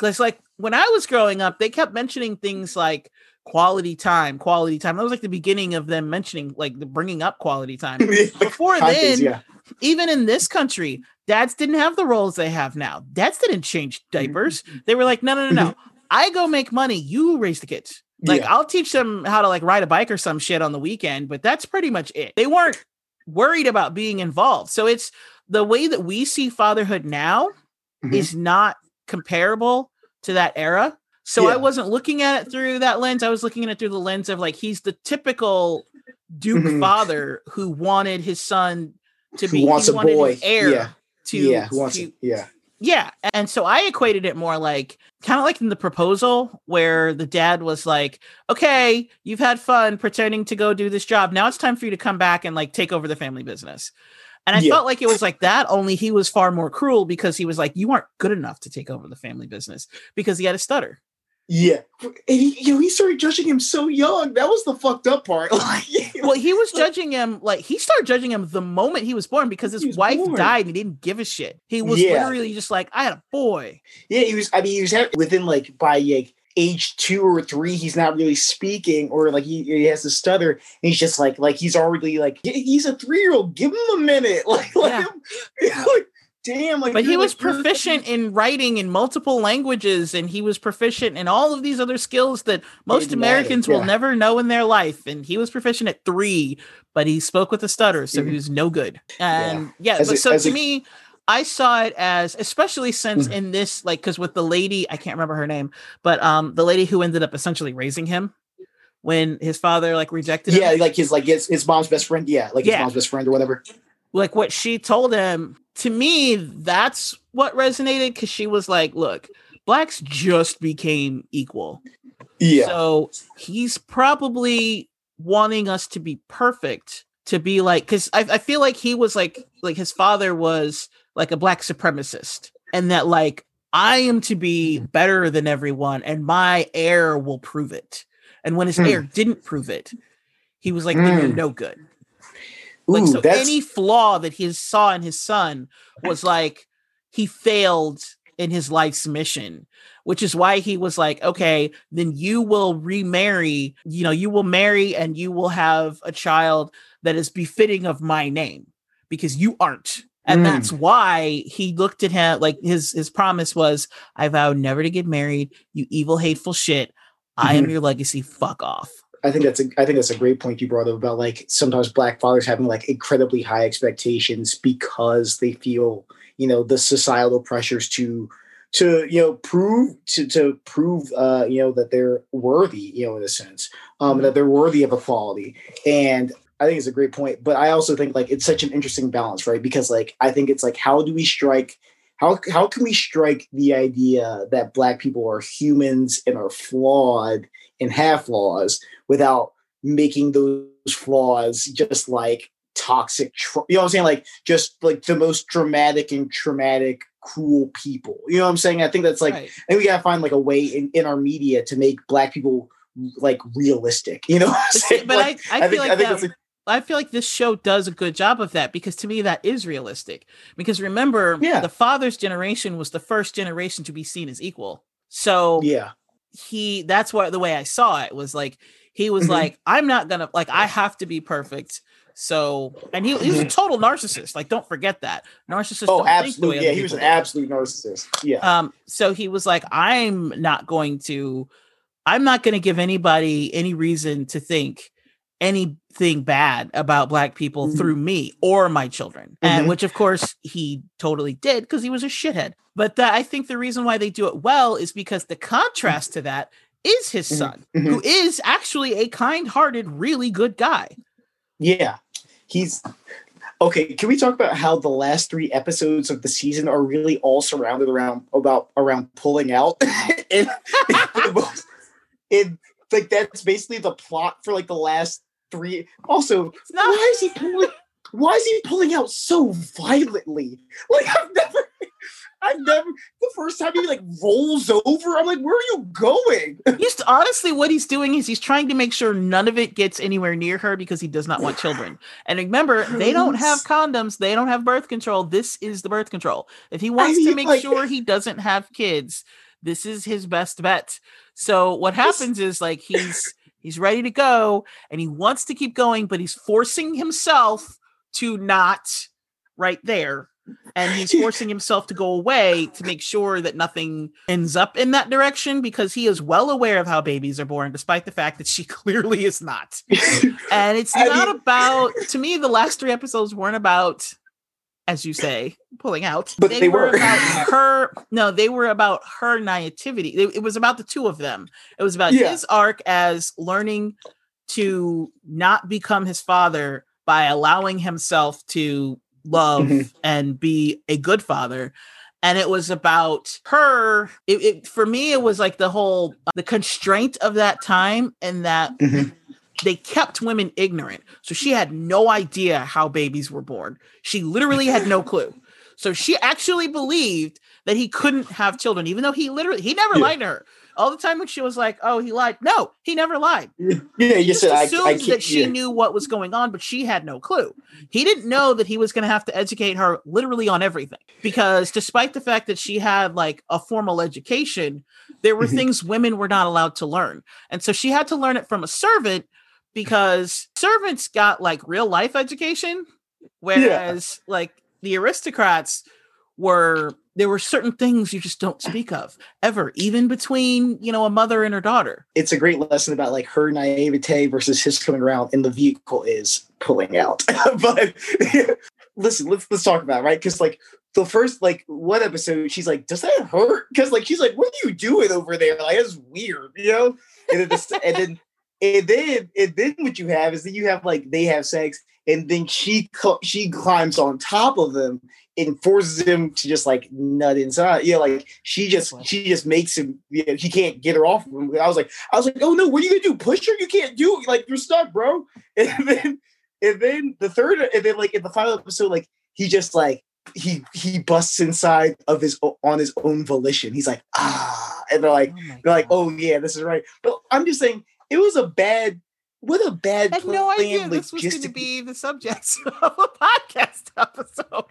when I was growing up, they kept mentioning things like quality time, quality time. That was like the beginning of them mentioning, like the bringing up quality time. Before then, yeah. Even in this country, dads didn't have the roles they have now. Dads didn't change diapers. They were like, no, no, no, no. I go make money. You raise the kids. Like, yeah. I'll teach them how to like ride a bike or some shit on the weekend, but that's pretty much it. They weren't worried about being involved. So it's the way that we see fatherhood now mm-hmm. is not comparable to that era. So yeah. I wasn't looking at it through that lens. I was looking at it through the lens of like, he's the typical Duke mm-hmm. father who wanted his son to who be wants he a wanted boy. His heir yeah. to, yeah. Who wants to it. Yeah. Yeah. And so I equated it more like kind of like in The Proposal, where the dad was like, okay, you've had fun pretending to go do this job. Now it's time for you to come back and like take over the family business. And I yeah. felt like it was like that, only he was far more cruel because he was like, you aren't good enough to take over the family business because he had a stutter. Yeah. And he, you know, he started judging him so young. That was the fucked up part. Like, well, he was judging him, like, he started judging him the moment he was born because his wife born. died and he didn't give a shit. He was yeah. literally just like, I had a boy. Yeah, he was, I mean, he was having, within, like, by, like, age two or three, he's not really speaking, or, like, he, he has to stutter. And he's just, like, like, he's already, like, he's a three-year-old. Give him a minute. Like, let yeah. him, like, damn, like, but he was like, proficient in writing in multiple languages, and he was proficient in all of these other skills that most Americans yeah. will never know in their life. And he was proficient at three, but he spoke with a stutter, so mm-hmm. he was no good. And yeah, yeah but a, so to a, me, I saw it as, especially since mm-hmm. in this, like, because with the lady, I can't remember her name, but um, the lady who ended up essentially raising him when his father like rejected yeah, him. like his like his, his mom's best friend. Yeah, like his yeah. mom's best friend or whatever. Like what she told him, to me, that's what resonated, because she was like, look, blacks just became equal. Yeah. So he's probably wanting us to be perfect, to be like, because I, I feel like he was like, like his father was like a black supremacist, and that like, I am to be better than everyone and my heir will prove it. And when his mm. heir didn't prove it, he was like, then mm. you're no good. Like, Ooh, so that's... any flaw that he saw in his son was like, he failed in his life's mission, which is why he was like, okay, then you will remarry, you know, you will marry and you will have a child that is befitting of my name, because you aren't. And mm. that's why he looked at him, like his, his promise was, I vow never to get married, you evil, hateful shit. Mm-hmm. I am your legacy. Fuck off. I think that's a I think that's a great point you brought up about like sometimes black fathers having like incredibly high expectations because they feel, you know, the societal pressures to to you know prove to to prove uh you know that they're worthy, you know, in a sense, um that they're worthy of equality. And I think it's a great point, but I also think like it's such an interesting balance, right? Because like I think it's like, how do we strike how how can we strike the idea that black people are humans and are flawed and have flaws without making those flaws just like toxic, tra- you know what I'm saying? Like just like the most dramatic and traumatic, cruel people. You know what I'm saying? I think that's like, right. I think we gotta find like a way in, in our media to make black people like realistic. You know what I'm saying? But like, I, I, I feel think, like I, that, like, I feel like this show does a good job of that, because to me that is realistic. Because remember, yeah. the father's generation was the first generation to be seen as equal. So yeah. he that's what the way I saw it was like, he was mm-hmm. like, I'm not gonna, like, I have to be perfect. So, and he, he was a total narcissist. Like, don't forget that. Narcissist. Oh, absolutely. Yeah, he was an absolute narcissist. Yeah. Um, so he was like, I'm not going to, I'm not going to give anybody any reason to think anything bad about black people mm-hmm. through me or my children. Mm-hmm. And which of course he totally did, because he was a shithead. But that, I think the reason why they do it well is because the contrast to that is his son, mm-hmm. who is actually a kind-hearted, really good guy. Yeah. He's okay. Can we talk about how the last three episodes of the season are really all surrounded around about around pulling out? and, and like that's basically the plot for like the last three. Also, why is he pulling? Why is he pulling out so violently? Like I've never. I've never, the first time he like rolls over, I'm like, where are you going? He's honestly, what he's doing is he's trying to make sure none of it gets anywhere near her, because he does not want children. And remember, they don't have condoms. They don't have birth control. This is the birth control. If he wants I mean, to make like, sure he doesn't have kids, this is his best bet. So what happens is like he's he's ready to go and he wants to keep going, but he's forcing himself to not right there. And he's forcing himself to go away to make sure that nothing ends up in that direction, because he is well aware of how babies are born, despite the fact that she clearly is not. And it's I not mean- about, to me, the last three episodes weren't about, as you say, pulling out. But they were. about her. No, they were about her naivety. It, it was about the two of them. It was about Yeah. his arc as learning to not become his father by allowing himself to love Mhm. and be a good father. And it was about her. It, it for me, it was like the whole the constraint of that time, and that Mhm. they kept women ignorant. So she had no idea how babies were born. She literally had no clue. So she actually believed that he couldn't have children, even though he literally he never Yeah. lied to her. All the time when she was like, "Oh, he lied." No, he never lied. Yeah, He you just said I, assumed I can't. that she yeah. knew what was going on, but she had no clue. He didn't know that he was going to have to educate her literally on everything, because despite the fact that she had like a formal education, there were Mhm. things women were not allowed to learn. And so she had to learn it from a servant, because servants got like real life education, whereas like the aristocrats were, there were certain things you just don't speak of ever, even between, you know, a mother and her daughter. It's a great lesson about like her naivete versus his coming around, and the vehicle is pulling out. But listen, let's let's talk about it, right? Because like the first like one episode, she's like, "Does that hurt?" Because like she's like, "What are you doing over there?" Like, that's weird, you know. And then this, and then and then and then what you have is that you have like they have sex, and then she cl- she climbs on top of him and forces him to just like nut inside. Yeah, like she just she just makes him. You know, he can't get her off of him. I was like, I was like, oh no, what are you gonna do? Push her? You can't do it. Like, you're stuck, bro. And then and then the third, and then like in the final episode, like he just like he he busts inside of his on his own volition. He's like, ah, and they're like Oh my they're like, God. oh yeah, this is right. But I'm just saying, it was a bad. What a bad I had no idea plan this was going to logistically. be the subject of a podcast episode.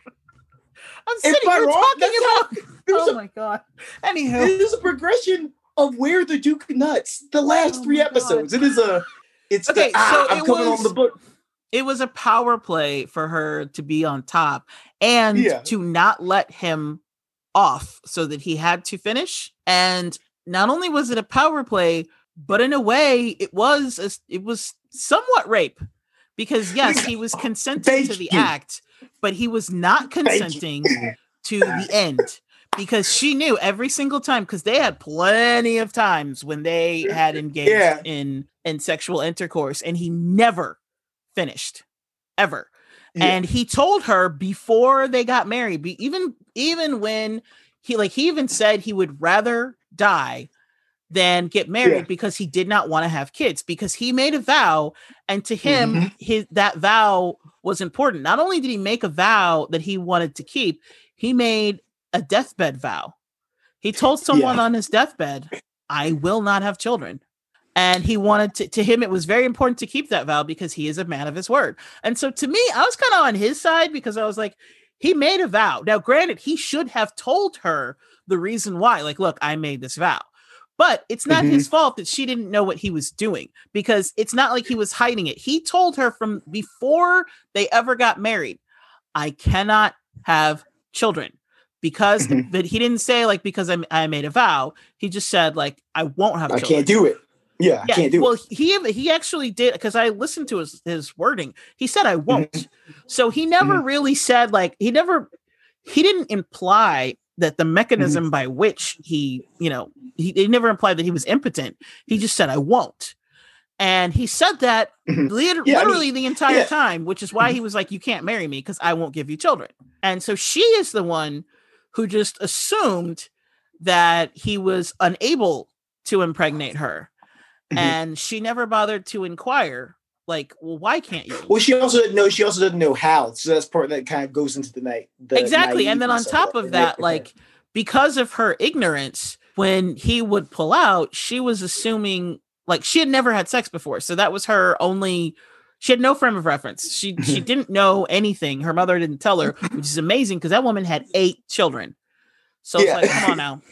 I'm Am sitting I here wrong? talking That's about. There was Oh a- my God. Anywho, It is a progression of where the Duke nuts. The last Oh three my God. episodes. It is a. It's Okay, the, ah, so I'm it coming was- on the book. it was a power play for her to be on top and Yeah. to not let him off so that he had to finish. And not only was it a power play, but in a way, it was a, it was somewhat rape, because yes, he was consenting Thank to the you. act, but he was not Thank you. consenting to the end, because she knew every single time, because they had plenty of times when they had engaged Yeah. in in sexual intercourse, and he never finished ever. Yeah. And he told her before they got married, be, even even when he like he even said he would rather die than get married, Yeah. because he did not want to have kids, because he made a vow, and to him Mhm. his that vow was important. Not only did he make a vow that he wanted to keep, he made a deathbed vow. He told someone Yeah. on his deathbed, "I will not have children." And he wanted to, to him, it was very important to keep that vow, because he is a man of his word. And so to me, I was kind of on his side, because I was like, he made a vow. Now, granted, he should have told her the reason why. Like, look, I made this vow. But it's not Mhm. his fault that she didn't know what he was doing, because it's not like he was hiding it. He told her from before they ever got married, "I cannot have children." Because, Mhm. but he didn't say like, because I, I made a vow. He just said like, "I won't have I children." can't do it. Yeah, I can't do well, it. he he actually did, because I listened to his his wording. He said, "I won't." Mm-hmm. So he never really said like he never he didn't imply that the mechanism Mm-hmm. by which he you know he, he never implied that he was impotent. He just said, "I won't," and he said that Mhm. lit- Yeah, I mean, literally the entire yeah. time, which is why he was like, "You can't marry me because I won't give you children." And so she is the one who just assumed that he was unable to impregnate her. Mhm. And she never bothered to inquire, like, well, why can't you? Well, she also didn't know. She also doesn't know how. So that's part that kind of goes into the night. The Exactly. And then on naiveness top it. of that, like, because of her ignorance, when he would pull out, she was assuming like she had never had sex before. So that was her only, she had no frame of reference. She she didn't know anything. Her mother didn't tell her, which is amazing because that woman had eight children. So Yeah. it's like, come on now.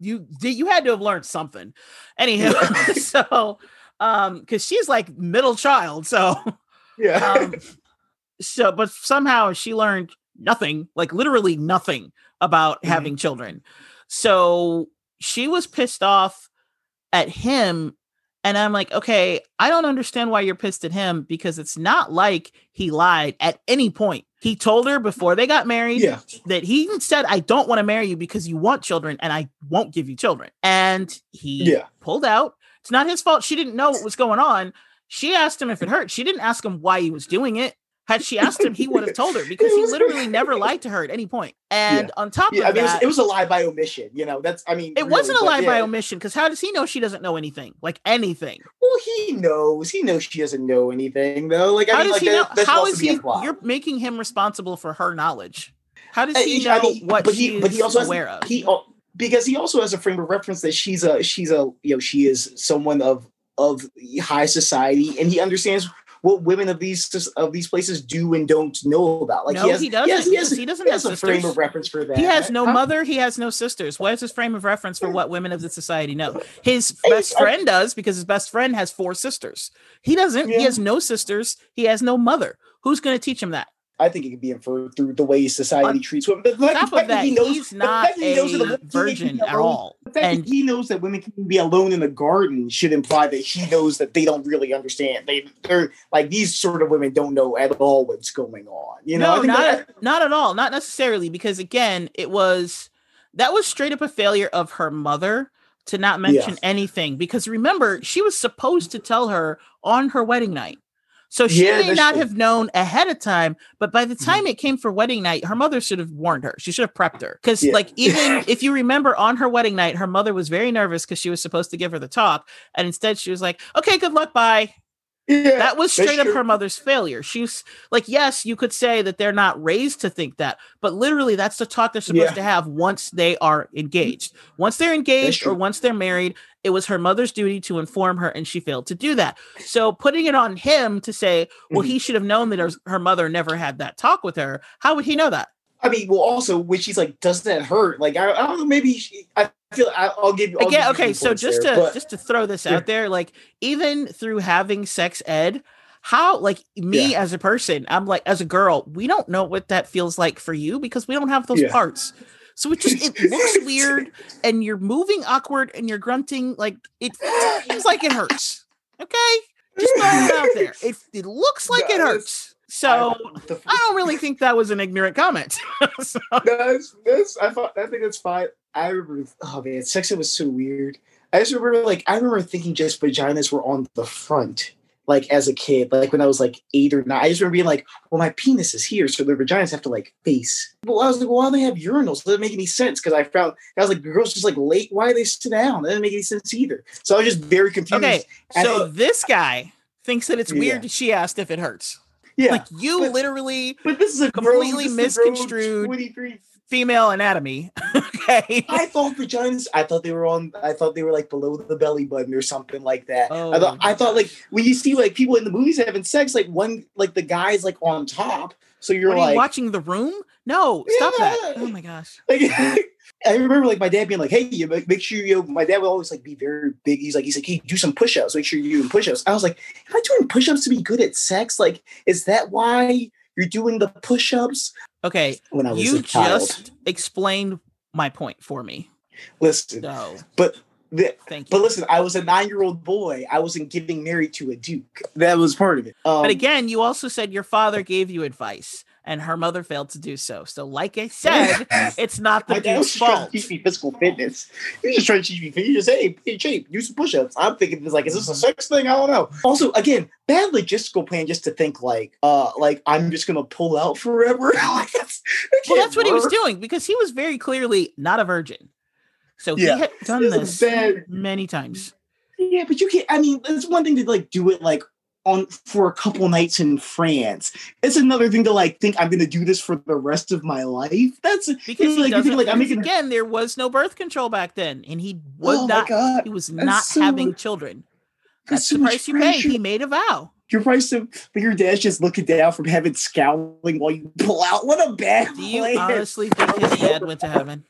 you you had to have learned something. Anyhow, so um, because she's like middle child, so Yeah. um, so but somehow she learned nothing, like literally nothing about Mhm. having children. So she was pissed off at him. And I'm like, okay, I don't understand why you're pissed at him, because it's not like he lied at any point. He told her before they got married Yeah. that he said, I don't want to marry you because you want children and I won't give you children. And he Yeah. pulled out. It's not his fault. She didn't know what was going on. She asked him if it hurt. She didn't ask him why he was doing it. Had she asked him, he would have told her, because he literally never lied to her at any point. And Yeah. on top Yeah, of I mean, it was, that, it was a lie by omission. You know, that's, I mean, it really, wasn't a but lie by yeah. omission, because how does he know she doesn't know anything? Like anything. Well, he knows. He knows she doesn't know anything, though. Like, I How mean, does like, he that, know? that's How also is the he? implied. You're making him responsible for her knowledge. How does Uh, he I know mean, what but she he, is but he also has, aware of? He al- because he also has a frame of reference that she's a she's a you know she is someone of of high society, and he understands what women of these of these places do and don't know about. Like No, he, has, he doesn't, He has, he has, because he doesn't he have has a frame sisters. of reference for that. He has no Huh? mother. He has no sisters. What is his frame of reference for what women of the society know? His Hey, best I- friend does, because his best friend has four sisters. He doesn't. He Yeah. has no sisters. He has no mother. Who's going to teach him that? I think it could be inferred through the way society On treats women. The fact, top the fact of that, he knows, he's the not fact that he knows that a woman can virgin be at alone- all. The fact And that he knows that women can be alone in the garden should imply that he knows that they don't really understand. They, they're like, these sort of women don't know at all what's going on. You know, I no, think not that- not at all, not necessarily, because again, it was that was straight up a failure of her mother to not mention Yeah. anything. Because remember, she was supposed to tell her on her wedding night, so she Yeah, may that's not true. have known ahead of time. But by the Mhm. time it came for wedding night, her mother should have warned her. She should have prepped her, because Yeah. like even if you remember, on her wedding night, her mother was very nervous because she was supposed to give her the talk, and instead she was like, "Okay, good luck, bye." Yeah, That was that's straight up true. her mother's failure. She's like, yes, you could say that they're not raised to think that, but literally that's the talk they're supposed Yeah. to have once they are engaged. Once they're engaged or true. once they're married, it was her mother's duty to inform her, and she failed to do that. So putting it on him to say, well, Mhm. he should have known that her, her mother never had that talk with her. How would he know that? I mean, well, also when she's like, "Does that hurt?" Like, I, I don't know. Maybe she, I feel I, I'll give you. I'll Again, give you okay, some so points just there, to but- just to throw this Yeah. out there, like even through having sex ed, how like me Yeah. as a person, I'm like, as a girl, we don't know what that feels like for you, because we don't have those Yeah. parts. So it just it looks weird, and you're moving awkward, and you're grunting, like it feels like it hurts. Okay, just throwing it out there. It it looks like No, it it's- hurts. So the- I don't really think that was an ignorant comment. So- That's that's I thought I think that's fine. I remember oh man, sex ed was so weird. I just remember like I remember thinking just vaginas were on the front, like as a kid, like when I was like eight or nine. I just remember being like, well, my penis is here, so the vaginas have to like face. Well, I was like, well, why do they have urinals? It doesn't make any sense, because I found I was like, the girls just like late, why do they sit down? That doesn't make any sense either. So I was just very confused. okay, And so it- this guy thinks that it's Yeah. weird that she asked if it hurts. yeah. Like you but- literally But this is a completely grown, this is a grown misconstrued- twenty-three. female anatomy. Okay. I thought vaginas. I thought they were on. I thought they were like below the belly button or something like that. Oh, I thought. I thought like gosh. when you see like people in the movies having sex, like one like the guy's like on top. So you're What, are like, you watching The Room? No, stop that. Yeah. Oh my gosh. like I remember like my dad being like, "Hey, you make, make sure you." My dad would always like be very big. He's like, he's like, "Hey, do some push-ups. Make sure you're doing push-ups." I was like, "Am I doing push-ups to be good at sex? Like, is that why you're doing the push-ups?" Okay, When I was you a child, just explained my point for me. listen, So but. The, thank you. But listen, I was a nine-year-old boy. I wasn't getting married to a duke. That was part of it. Um, But again, you also said your father gave you advice, and her mother failed to do so. So, like I said, it's not the my dad was dude's just trying to fault. teach me physical fitness. He was just trying to teach me. He just hey, hey, Jake, do some push-ups. I'm thinking, like, is this a sex thing? I don't know. Also, again, bad logistical plan just to think like, uh, like I'm just gonna pull out forever. Like, that's, that Well, can't that's what he was work. doing, because he was very clearly not a virgin. So Yeah. he had done This this is bad. many times. Yeah, but you can't. I mean, it's one thing to like do it like on for a couple nights in France. It's another thing to like think I'm gonna do this for the rest of my life. That's Because he like, you doesn't, think, like I'm because making. again, there was no birth control back then, and he was Oh my not. God, He was that's not so- having children. That's so the much price you pay. pressure. He made a vow. Your price of, but your dad's just looking down from heaven, scowling while you pull out. What a bad Do you plan. honestly think his dad went to heaven?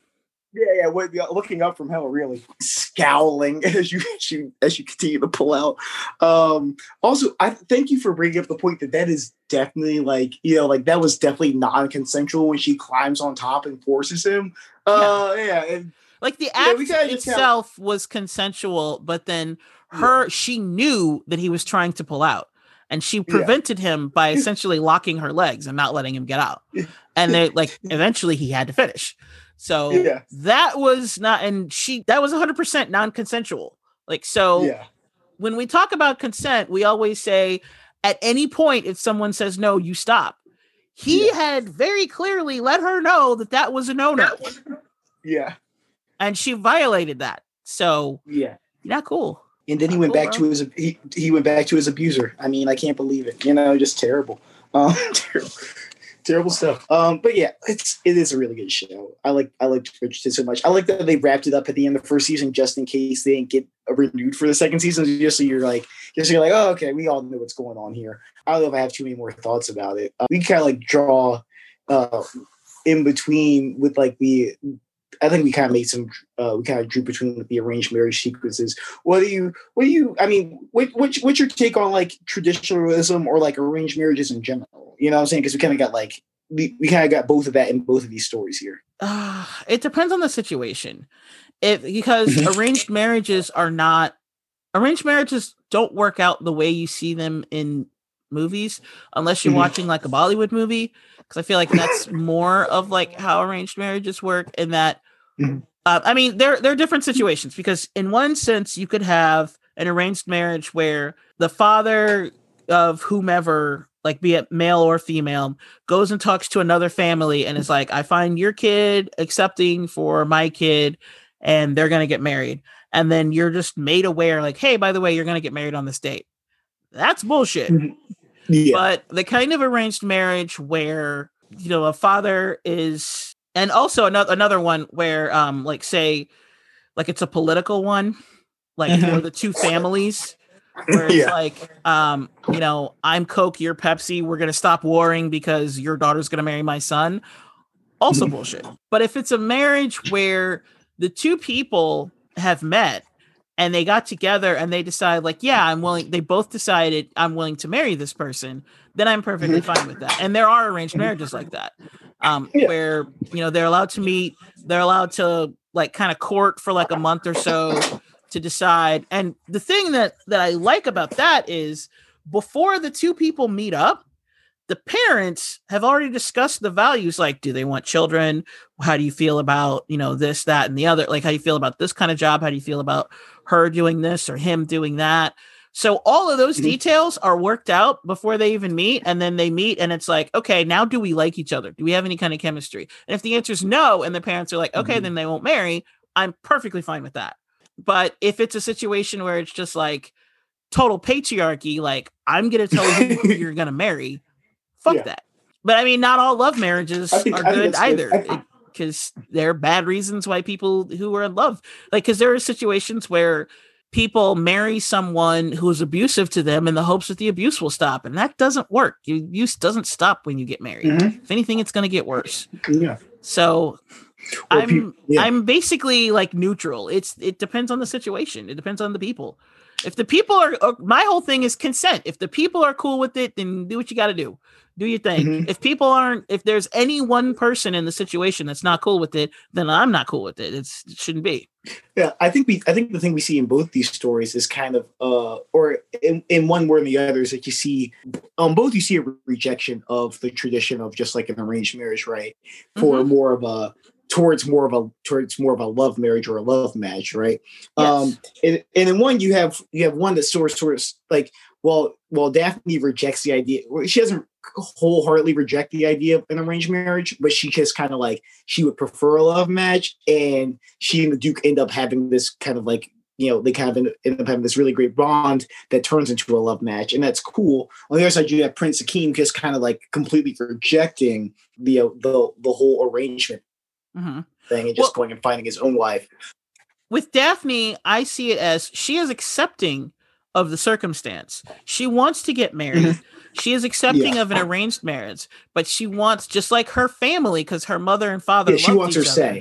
Yeah, yeah. What, yeah, looking up from hell, really scowling as you as you as you continue to pull out. Um, also, I thank you for bringing up the point that that is definitely like you know like that was definitely non-consensual when she climbs on top and forces him. Uh, yeah, yeah and, like the act yeah, itself kinda... was consensual, but then her yeah. she knew that he was trying to pull out. And she prevented yeah. him by essentially locking her legs and not letting him get out. And they like eventually he had to finish. So yeah. that was not, and she, that was one hundred percent non-consensual. Like, so yeah. when we talk about consent, we always say at any point, if someone says no, you stop. He yeah. had very clearly let her know that that was a no-no. Yeah. And she violated that. So yeah, not cool. And then he went back to his he, he went back to his abuser. I mean, I can't believe it. You know, just terrible. Um, terrible, terrible stuff. Um, but yeah, it's it is a really good show. I like I liked Bridgerton so much. I like that they wrapped it up at the end of the first season, just in case they didn't get renewed for the second season. Just so you're like, just so you're like, oh, okay, we all know what's going on here. I don't know if I have too many more thoughts about it. Uh, we kind of like draw uh, in between with like the. I think we kind of made some. Uh, we kind of drew between the arranged marriage sequences. What do you? What do you? I mean, what, what, what's your take on like traditionalism or like arranged marriages in general? You know what I'm saying? Because we kind of got like we, we kind of got both of that in both of these stories here. Uh, it depends on the situation. If because arranged marriages are not arranged marriages don't work out the way you see them in movies, unless you're mm-hmm. watching like a Bollywood movie. Because I feel like that's more of like how arranged marriages work. In that. Mm-hmm. Uh, I mean, there, there are different situations because in one sense you could have an arranged marriage where the father of whomever, like be it male or female, goes and talks to another family and is like, I find your kid accepting for my kid and they're going to get married. And then you're just made aware like, hey, by the way, you're going to get married on this date. That's bullshit. Mm-hmm. Yeah. But the kind of arranged marriage where, you know, a father is, and also another another one where, um, like say, like it's a political one, like mm-hmm. for the two families, where it's yeah. like, um, you know, I'm Coke, you're Pepsi, we're gonna stop warring because your daughter's gonna marry my son. Also mm-hmm. bullshit. But if it's a marriage where the two people have met and they got together and they decide like, yeah, I'm willing, they both decided I'm willing to marry this person, then I'm perfectly mm-hmm. fine with that. And there are arranged marriages like that. Um, yeah. where, you know, they're allowed to meet, they're allowed to like kind of court for like a month or so to decide. And the thing that, that I like about that is before the two people meet up, the parents have already discussed the values. Like, do they want children? How do you feel about, you know, this, that, and the other? Like, how do you feel about this kind of job? How do you feel about her doing this or him doing that? So all of those mm-hmm. details are worked out before they even meet. And then they meet and it's like, okay, now do we like each other? Do we have any kind of chemistry? And if the answer is no, and the parents are like, okay, mm-hmm. then they won't marry, I'm perfectly fine with that. But if it's a situation where it's just like total patriarchy, like I'm going to tell you who you're going to marry, fuck yeah. that. But I mean, not all love marriages think, are good either. Because there are bad reasons why people who are in love, like, because there are situations where people marry someone who is abusive to them in the hopes that the abuse will stop. And that doesn't work. The abuse doesn't stop when you get married. Mm-hmm. If anything, it's going to get worse. Yeah. So I'm, people, yeah. I'm basically like neutral. It's, it depends on the situation. It depends on the people. If the people are, my whole thing is consent. If the people are cool with it, then do what you got to do. Do your thing. Mm-hmm. If people aren't, if there's any one person in the situation that's not cool with it, then I'm not cool with it. It's, it shouldn't be. Yeah, I think we. I think the thing we see in both these stories is kind of, uh, or in, in one more than the other, is that you see, um, both you see a rejection of the tradition of just like an arranged marriage, right? For mm-hmm. more of a towards more of a towards more of a love marriage or a love match, right? Yes. Um, and and in one you have you have one that sort of sort of like, well, well, Daphne rejects the idea. She doesn't wholeheartedly reject the idea of an arranged marriage, but she just kind of like, she would prefer a love match, and she and the Duke end up having this kind of like, you know, they kind of end, end up having this really great bond that turns into a love match, and that's cool. On the other side, you have Prince Akeem just kind of like completely rejecting the uh, the the whole arrangement mm-hmm. thing and just well, going and finding his own wife. With Daphne, I see it as she is accepting of the circumstance. She wants to get married. Mm-hmm. She is accepting yeah. of an arranged marriage, but she wants, just like her family, because her mother and father, yeah, she wants her other, say.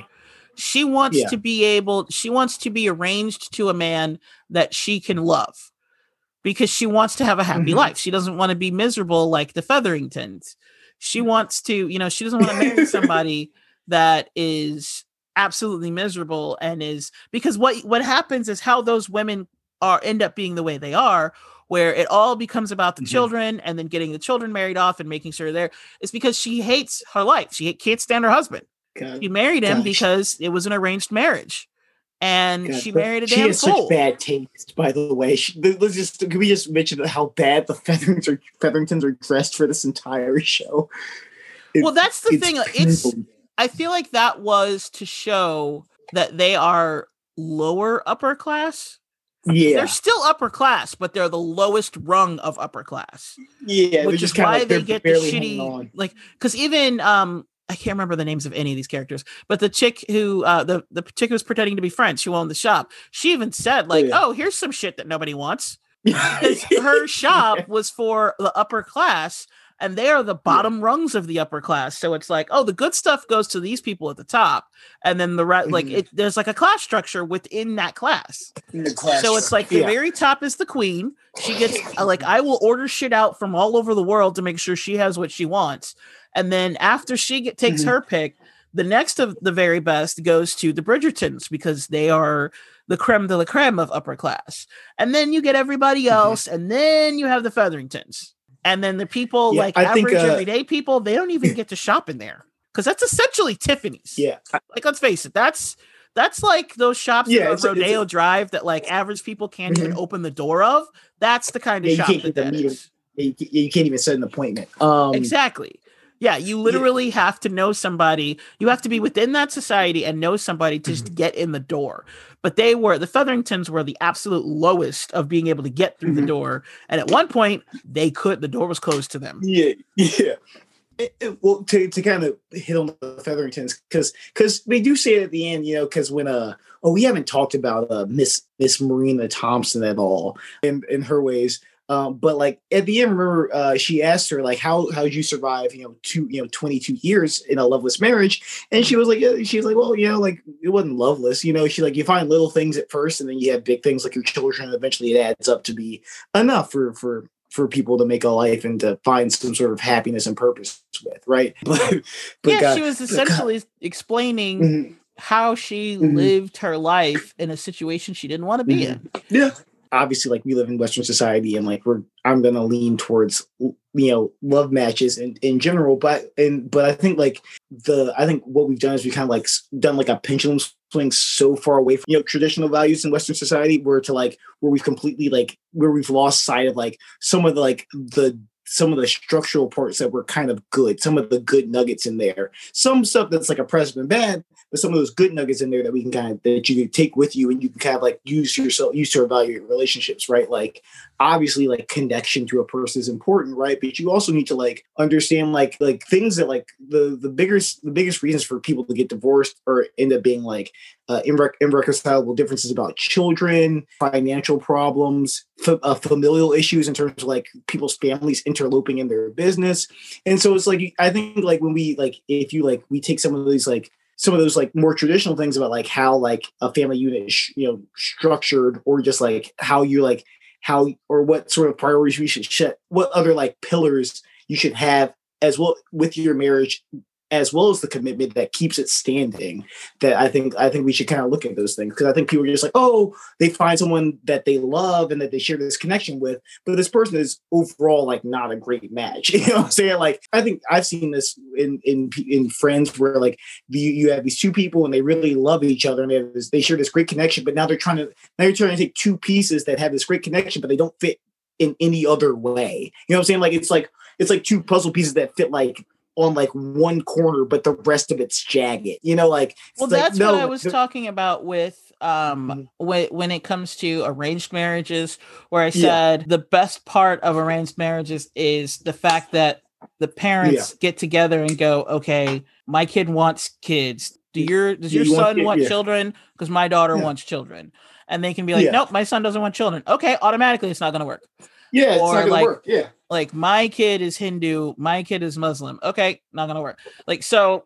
She wants Yeah. to be able, she wants to be arranged to a man that she can love because she wants to have a happy Mhm. life. She doesn't want to be miserable like the Featheringtons. She wants to, you know, she doesn't want to marry somebody that is absolutely miserable and is, because what what happens is how those women are end up being the way they are, where it all becomes about the Mhm. children and then getting the children married off and making sure they're, it's because she hates her life. She can't stand her husband. God, She married him gosh. because it was an arranged marriage. And God, she but married a she damn has fool. such bad taste, by the way. She, let's just can we just mention how bad the Featheringtons are, Featheringtons are dressed for this entire show? It- Well, that's the thing. It's, painful. I feel like that was to show that they are lower upper class. yeah, They're still upper class, but they're the lowest rung of upper class, yeah. which they're is just kinda why like, they they're get the barely hanging shitty, on. like, because even um, I can't remember the names of any of these characters, but the chick who uh, the the chick who was pretending to be French who owned the shop, she even said like, yeah. "Oh, here's some shit that nobody wants." Because her shop was for the upper class, and they are the bottom rungs of the upper class. So it's like, oh, the good stuff goes to these people at the top, and then the rest, like, Mhm. it, there's like a class structure within that class. In the class So it's like the yeah. very top is the queen. She gets uh, like, I will order shit out from all over the world to make sure she has what she wants, and then after she get, takes Mhm. her pick, the next of the very best goes to the Bridgertons because they are the creme de la creme of upper class. And then you get everybody else, mm-hmm. and then you have the Featheringtons. And then the people yeah, like I average think, uh, everyday people, they don't even get to shop in there because that's essentially Tiffany's. Yeah. Like, let's face it, that's that's like those shops yeah, on it's Rodeo a, a, Drive that like average people can't mm-hmm. even open the door of. That's the kind of yeah, shop that that is. You, you can't even set an appointment. Um, exactly. Yeah, you literally yeah. have to know somebody. You have to be within that society and know somebody to just get in the door. But they were, the Featheringtons were the absolute lowest of being able to get through mm-hmm. the door. And at one point, they could, the door was closed to them. Yeah, yeah. It, it, well, to, to kind of hit on the Featheringtons, because because they do say it at the end, you know, because when, uh, oh, we haven't talked about uh, Miss Miss Marina Thompson at all in, in her ways. Um, but like at the end, remember, uh, she asked her like, "How how did you survive? You know, two you know twenty-two years in a loveless marriage?" And she was like, yeah, "She was like, well, you know, like it wasn't loveless. You know, she like you find little things at first, and then you have big things like your children, and eventually it adds up to be enough for for for people to make a life and to find some sort of happiness and purpose with, right?" But, but yeah, God, she was essentially God. explaining mm-hmm. how she mm-hmm. lived her life in a situation she didn't want to be mm-hmm. in. Yeah. Obviously, like we live in Western society, and like we're, I'm gonna lean towards you know love matches in, in general. But and but I think like the I think what we've done is we kind of like done like a pendulum swing so far away from you know traditional values in Western society, where to like where we've completely like where we've lost sight of like some of the like the some of the structural parts that were kind of good, some of the good nuggets in there, some stuff that's like oppressive and bad. But some of those good nuggets in there that we can kind of that you can take with you and you can kind of like use yourself, use to evaluate relationships, right? Like obviously like connection to a person is important, right? But you also need to like understand like like things that like the the biggest the biggest reasons for people to get divorced or end up being like uh, irre- irreconcilable differences about children, financial problems, f- uh, familial issues in terms of like people's families interloping in their business. And so it's like I think like when we like if you like we take some of these like some of those like more traditional things about like how like a family unit is, you know, structured or just like how you like how or what sort of priorities we should set, what other like pillars you should have as well with your marriage, as well as the commitment that keeps it standing. That I think I think we should kind of look at those things because I think people are just like, oh, they find someone that they love and that they share this connection with, but this person is overall like not a great match. You know what I'm saying? Like I think I've seen this in in in friends where like you, you have these two people and they really love each other and they, have this, they share this great connection, but now they're trying to now you're trying to take two pieces that have this great connection, but they don't fit in any other way. You know what I'm saying? Like it's like it's like two puzzle pieces that fit like on like one corner, but the rest of it's jagged, you know, like, well, like that's no, what I was the, talking about with, um, mm-hmm. when, when it comes to arranged marriages, where I said yeah. the best part of arranged marriages is the fact that the parents yeah. get together and go, okay, my kid wants kids. Do your, does your yeah, you son want, want yeah. children? Because my daughter yeah. wants children. And they can be like, yeah. nope, my son doesn't want children. Okay. Automatically it's not going to work. Yeah. It's or not going like, to work. Yeah. Like my kid is Hindu, my kid is Muslim. Okay, not gonna work. Like so,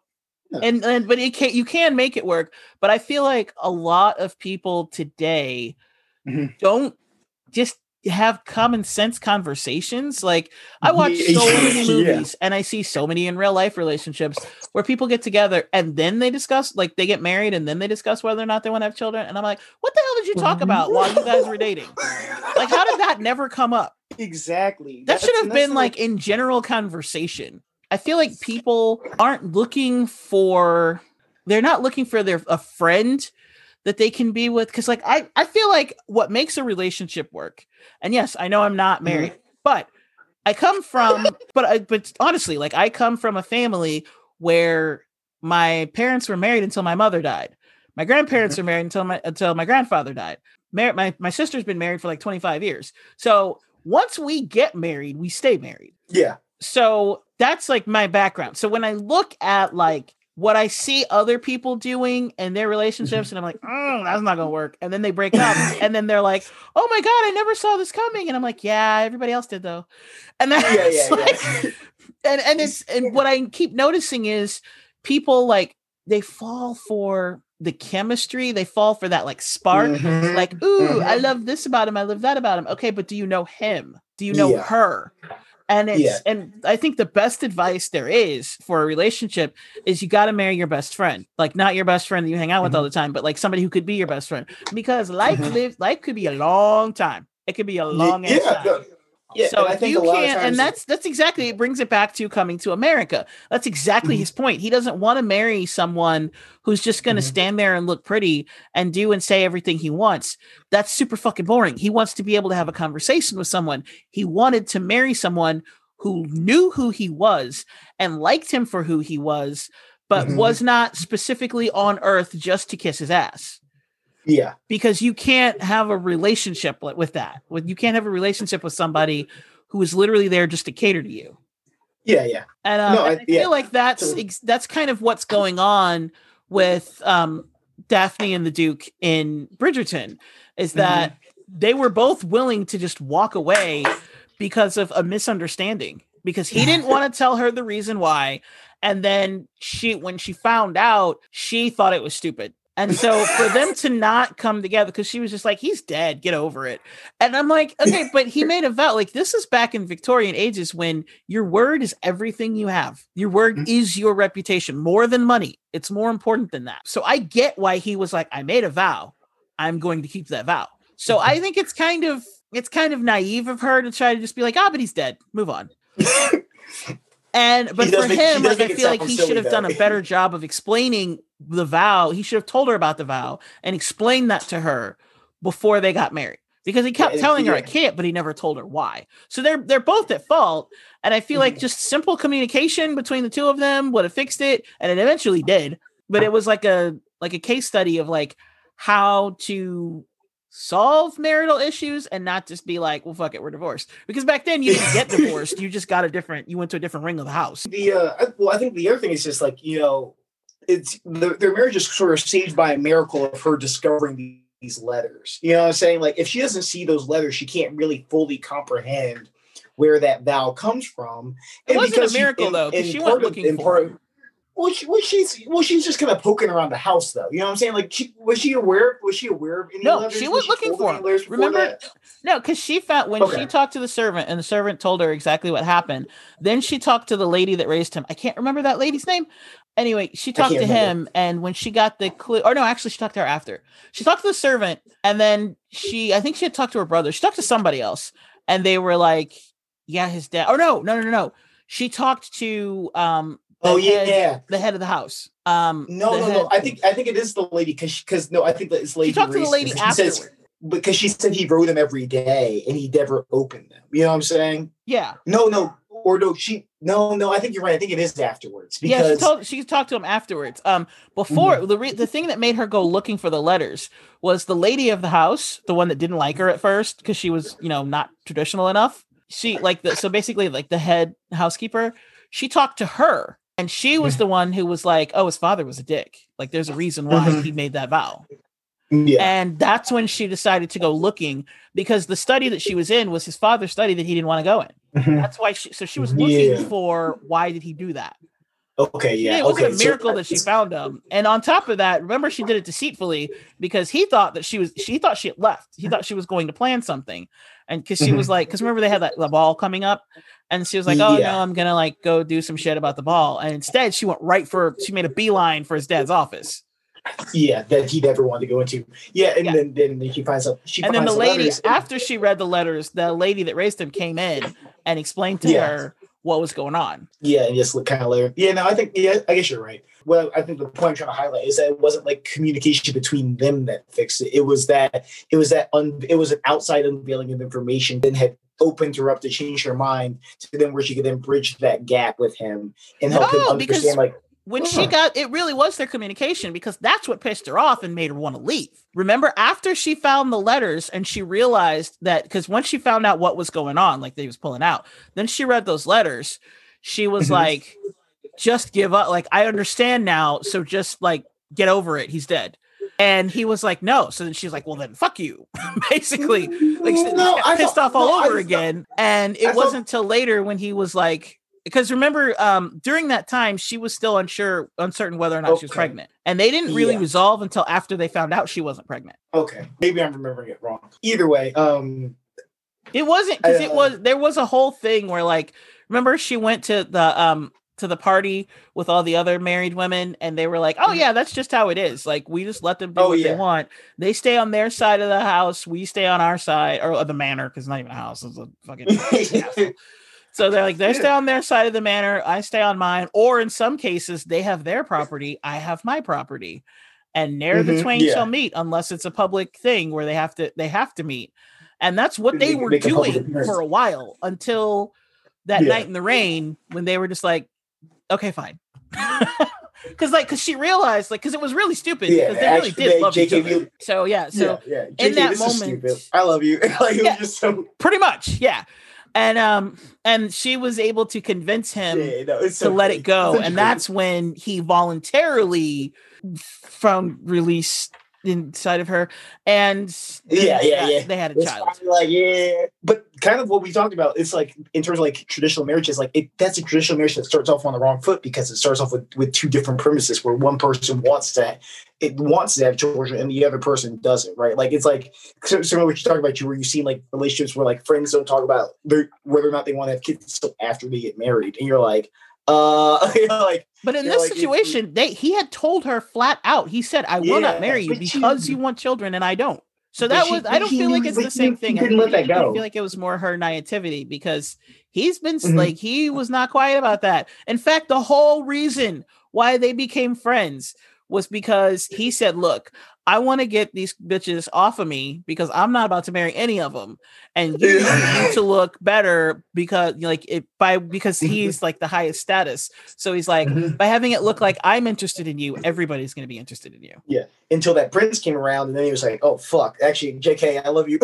Yeah. And and but it can you can make it work. But I feel like a lot of people today Mhm. don't just have common sense conversations. Like I watch Yeah, so many yeah. movies and I see so many in real life relationships where people get together and then they discuss, like they get married and then they discuss whether or not they want to have children. And I'm like, what the hell did you talk about while you guys were dating? Like, how did that never come up? Exactly. That That's- should have and that's been the- like in general conversation. I feel like people aren't looking for, they're not looking for their a friend that they can be with. Cause like, I, I feel like what makes a relationship work, and yes, I know I'm not married, mm-hmm. but I come from, but I, but honestly, like I come from a family where my parents were married until my mother died. My grandparents mm-hmm. were married until my, until my grandfather died. Mar- my, my sister's been married for like twenty-five years. So once we get married, we stay married. Yeah. So that's like my background. So when I look at like what I see other people doing in their relationships, and I'm like, oh, that's not gonna work. And then they break up, and then they're like, oh my God, I never saw this coming. And I'm like, yeah, everybody else did though. And that's yeah, yeah, like, yeah. and, and it's and what I keep noticing is people like they fall for the chemistry, they fall for that like spark, mm-hmm. like, ooh, mm-hmm. I love this about him, I love that about him. Okay, but do you know him? Do you know yeah. her? And it's yeah. and I think the best advice there is for a relationship is you got to marry your best friend, like not your best friend that you hang out with mm-hmm. all the time, but like somebody who could be your best friend, because life mm-hmm. live life could be a long time. It could be a long yeah, time. No. Yeah, so and if you can't, and that's that's exactly it brings it back to Coming to America. That's exactly mm-hmm. his point. He doesn't want to marry someone who's just going to mm-hmm. stand there and look pretty and do and say everything he wants. That's super fucking boring. He wants to be able to have a conversation with someone. He wanted to marry someone who knew who he was and liked him for who he was, but mm-hmm. was not specifically on Earth just to kiss his ass. Yeah. Because you can't have a relationship with that. You can't have a relationship with somebody who is literally there just to cater to you. Yeah, yeah. And, um, no, I, and I feel yeah. like that's that's kind of what's going on with um, Daphne and the Duke in Bridgerton, is that mm-hmm. they were both willing to just walk away because of a misunderstanding. Because he didn't want to tell her the reason why. And then she, when she found out, she thought it was stupid. And so for them to not come together, because she was just like, he's dead, get over it. And I'm like, okay, but he made a vow. Like, this is back in Victorian ages when your word is everything you have. Your word mm-hmm. is your reputation, more than money. It's more important than that. So I get why he was like, I made a vow. I'm going to keep that vow. So I think it's kind of, it's kind of naive of her to try to just be like, ah, oh, but he's dead. Move on. And but for make, him, like I feel like he should have though. done a better job of explaining the vow. He should have told her about the vow and explained that to her before they got married. Because he kept yeah, telling yeah. her I can't, but he never told her why. So they're they're both at fault. And I feel mm-hmm. like just simple communication between the two of them would have fixed it, and it eventually did. But it was like a like a case study of like how to solve marital issues and not just be like, well, fuck it, we're divorced. Because back then you didn't get divorced. You just got a different, you went to a different ring of the house. The, uh, well, I think the other thing is just like, you know, it's the, their marriage is sort of saved by a miracle of her discovering these letters. You know what I'm saying? Like if she doesn't see those letters, she can't really fully comprehend where that vow comes from. And it wasn't a miracle she, though, because she wasn't looking for it. Well, she, well, she's well, she's just kind of poking around the house, though. You know what I'm saying? Like, she, was she aware? Was she aware of any no, letters? She was, was looking for them. Remember? That? No, because she found when okay. she talked to the servant, and the servant told her exactly what happened. Then she talked to the lady that raised him. I can't remember that lady's name. Anyway, she talked to remember. him, and when she got the clue, or no, actually, she talked to her after. She talked to the servant, and then she, I think she had talked to her brother. She talked to somebody else, and they were like, "Yeah, his dad." Or no, no, no, no. She talked to um. The oh head, yeah, the head of the house. Um, no, no, head. no. I think I think it is the lady because because no, I think that it's lady. She talked to the lady afterwards says, because she said he wrote them every day and he never opened them. You know what I'm saying? Yeah. No, no, or no. She no, no. I think you're right. I think it is afterwards. Because yeah, she told she talked to him afterwards. Um, before mm-hmm. the re- the thing that made her go looking for the letters was the lady of the house, the one that didn't like her at first because she was you know not traditional enough. She like the so basically like the head housekeeper. She talked to her. And she was the one who was like, oh, his father was a dick. Like, there's a reason why mm-hmm. he made that vow. Yeah. And that's when she decided to go looking because the study that she was in was his father's study that he didn't want to go in. Mm-hmm. That's why she, so she was looking yeah. for why did he do that? Okay, yeah. Yeah, it wasn't okay, a miracle so, that she found him. And on top of that, remember she did it deceitfully because he thought that she was she thought she had left. He thought she was going to plan something. And because she Mhm. was like, because remember they had that the ball coming up, and she was like, oh Yeah. no, I'm gonna like go do some shit about the ball. And instead she went right for she made a beeline for his dad's office. Yeah, that he never wanted to go into. Yeah, and Yeah. then then she finds out. She And then finds the the lady, letters. after she read the letters, the lady that raised him came in and explained to Yeah. her what was going on. Yeah, and just look kind of later. Yeah, no, I think yeah, I guess you're right. Well, I think the point I'm trying to highlight is that it wasn't like communication between them that fixed it. It was that it was that un, it was an outside unveiling of information that had opened her up to change her mind to then where she could then bridge that gap with him and help No, him because- understand like When she Huh. got, it really was their communication because that's what pissed her off and made her want to leave. Remember, after she found the letters and she realized that, because once she found out what was going on, like they was pulling out, then she read those letters. She was Mhm. like, just give up. Like, I understand now. So just like, get over it. He's dead. And he was like, no. So then she's like, well, then fuck you. Basically, like, No, I pissed thought- off all no, I over thought- again. And it I thought- wasn't until later when he was like, because remember, um, during that time, she was still unsure, uncertain whether or not she was Okay. pregnant. And they didn't really Yeah. resolve until after they found out she wasn't pregnant. Okay, maybe I'm remembering it wrong. Either way, um, It wasn't because it Uh, was there was a whole thing where like remember she went to the um to the party with all the other married women and they were like, oh yeah, that's just how it is. Like we just let them do Oh, what yeah. they want. They stay on their side of the house, we stay on our side or the manor because it's not even a house, it's a fucking castle. So they're like, they stay on their side of the manor, I stay on mine. Or in some cases, they have their property, I have my property. And ne'er the Mhm, twain yeah. shall meet unless it's a public thing where they have to they have to meet. And that's what they Make- were make a public doing appearance. for a while until that Yeah. night in the rain when they were just like, okay, fine. Because like, because she realized, like, because it was really stupid Yeah, because they really actually, did they- love J each K other. really- So yeah, so yeah, yeah. in that this is moment- stupid. I love you. like, it Yeah. was just so. pretty much, yeah. And um, and she was able to convince him Yeah, no, it's to so let funny. it go, It's such and a- that's when he voluntarily found release inside of her, and Yeah, they yeah, had- yeah. they had a It's child. finally like, yeah, but kind of what we talked about. It's like in terms of like traditional marriages, like it, that's a traditional marriage that starts off on the wrong foot because it starts off with, with two different premises where one person wants to it wants to have children and the other person doesn't, right? Like it's like so, similar to what you talk about, you where you see like relationships where like friends don't talk about their, whether or not they want to have kids until after they get married, and you're like, uh, you know, like. But in They're this like, if- situation, they he had told her flat out. He said, "I will not Yeah, marry you but because you- you want children and I don't." So But that she- was. I but don't he feel knew- like it's but the he same knew- thing. he couldn't I, let that I go. feel like it was more her naivety because he's been Mhm. like he was not quiet about that. In fact, the whole reason why they became friends was because he said, "Look, I want to get these bitches off of me because I'm not about to marry any of them, and you need to look better because like it by because he's like the highest status. So he's like Mhm. by having it look like I'm interested in you, everybody's going to be interested in you." Until that prince came around, and then he was like, "Oh fuck, actually, J K, I love you."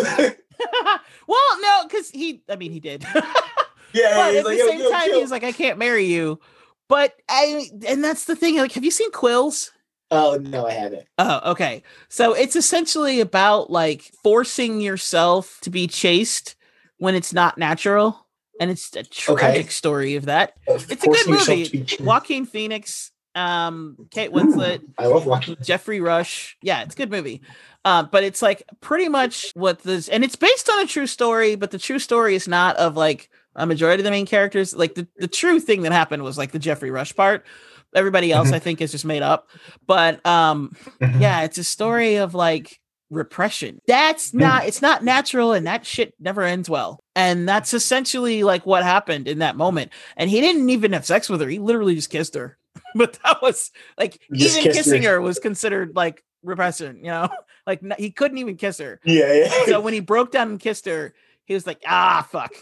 Well, no, because he, I mean, he did. yeah, But he's at like, the "Yo, same yo, time, chill." he was like, I can't marry you. But I, and that's the thing. Like, have you seen Quills? "Oh no, I haven't." Oh, okay. So it's essentially about like forcing yourself to be chaste when it's not natural. And it's a tragic story of that. It's a good Forcing yourself movie. to be chaste. Joaquin Phoenix, um, Kate Winslet, I love watching. Jeffrey Rush. Yeah, it's a good movie. Uh, but it's like pretty much what this, and it's based on a true story, but the true story is not of like a majority of the main characters. Like the, the true thing that happened was like the Jeffrey Rush part. Everybody else, Mhm. I think, is just made up. But um, yeah, it's a story of like repression. That's not, it's not natural, and that shit never ends well. And that's essentially like what happened in that moment. And he didn't even have sex with her. He literally just kissed her. But that was like Just even kissed kissing her. her was considered like repression, you know? Like n- he couldn't even kiss her. Yeah, yeah. So when he broke down and kissed her, he was like, ah, fuck.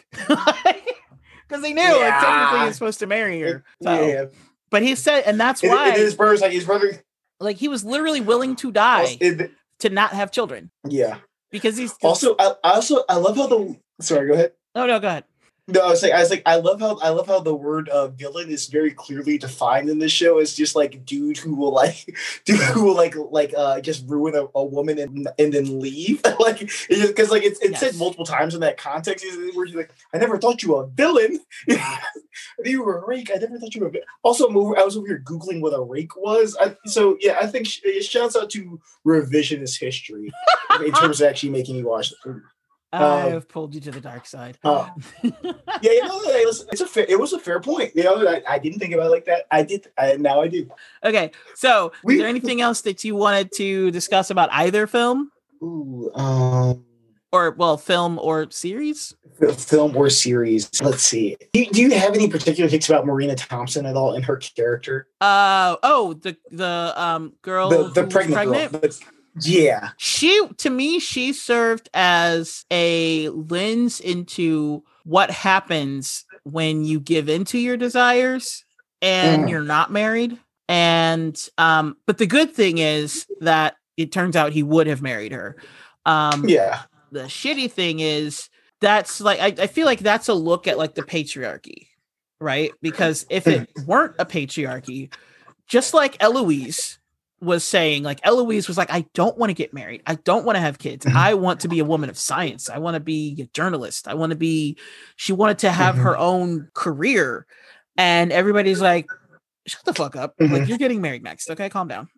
Because he knew like Yeah. technically he's supposed to marry her. So, yeah. but he said, and that's And, why and his brother's like his brother. like he was literally willing to die it- to not have children yeah. because he's Also, I, I also I love how the. Sorry, go ahead. oh no, go ahead. No, I was like, I was like, I love how I love how the word uh, villain is very clearly defined in this show. It's just like dude who will like, dude who will like, like, uh, just ruin a, a woman and and then leave. Like, because like it's it's yes. said multiple times in that context where you're like, I never thought you were a villain. You were a rake. I never thought you were a villain. Also, I was over here googling what a rake was. I, so yeah, I think sh- shouts out to revisionist history in terms of actually making you watch the I have um, pulled you to the dark side. Uh, yeah, you know, it was, it's a fair, it was a fair point. You know, I, I didn't think about it like that. I did. I, now I do. Okay, so we, is there anything else that you wanted to discuss about either film? Ooh, um, or well, film or series? Film or series. Let's see. Do you, do you have any particular takes about Marina Thompson at all in her character? Uh oh, the the um girl, the, the who pregnant, pregnant? girl. But, yeah. She, to me, she served as a lens into what happens when you give into your desires and mm. you're not married. And, um, but the good thing is that it turns out he would have married her. Um, yeah. The shitty thing is that's like, I, I feel like that's a look at like the patriarchy, right? Because if it weren't a patriarchy, just like Eloise was saying, like Eloise was like, I don't want to get married. I don't want to have kids. I want to be a woman of science. I want to be a journalist. I want to be, she wanted to have mm-hmm. her own career. And everybody's like, shut the fuck up. Mm-hmm. Like, you're getting married next. Okay. Calm down.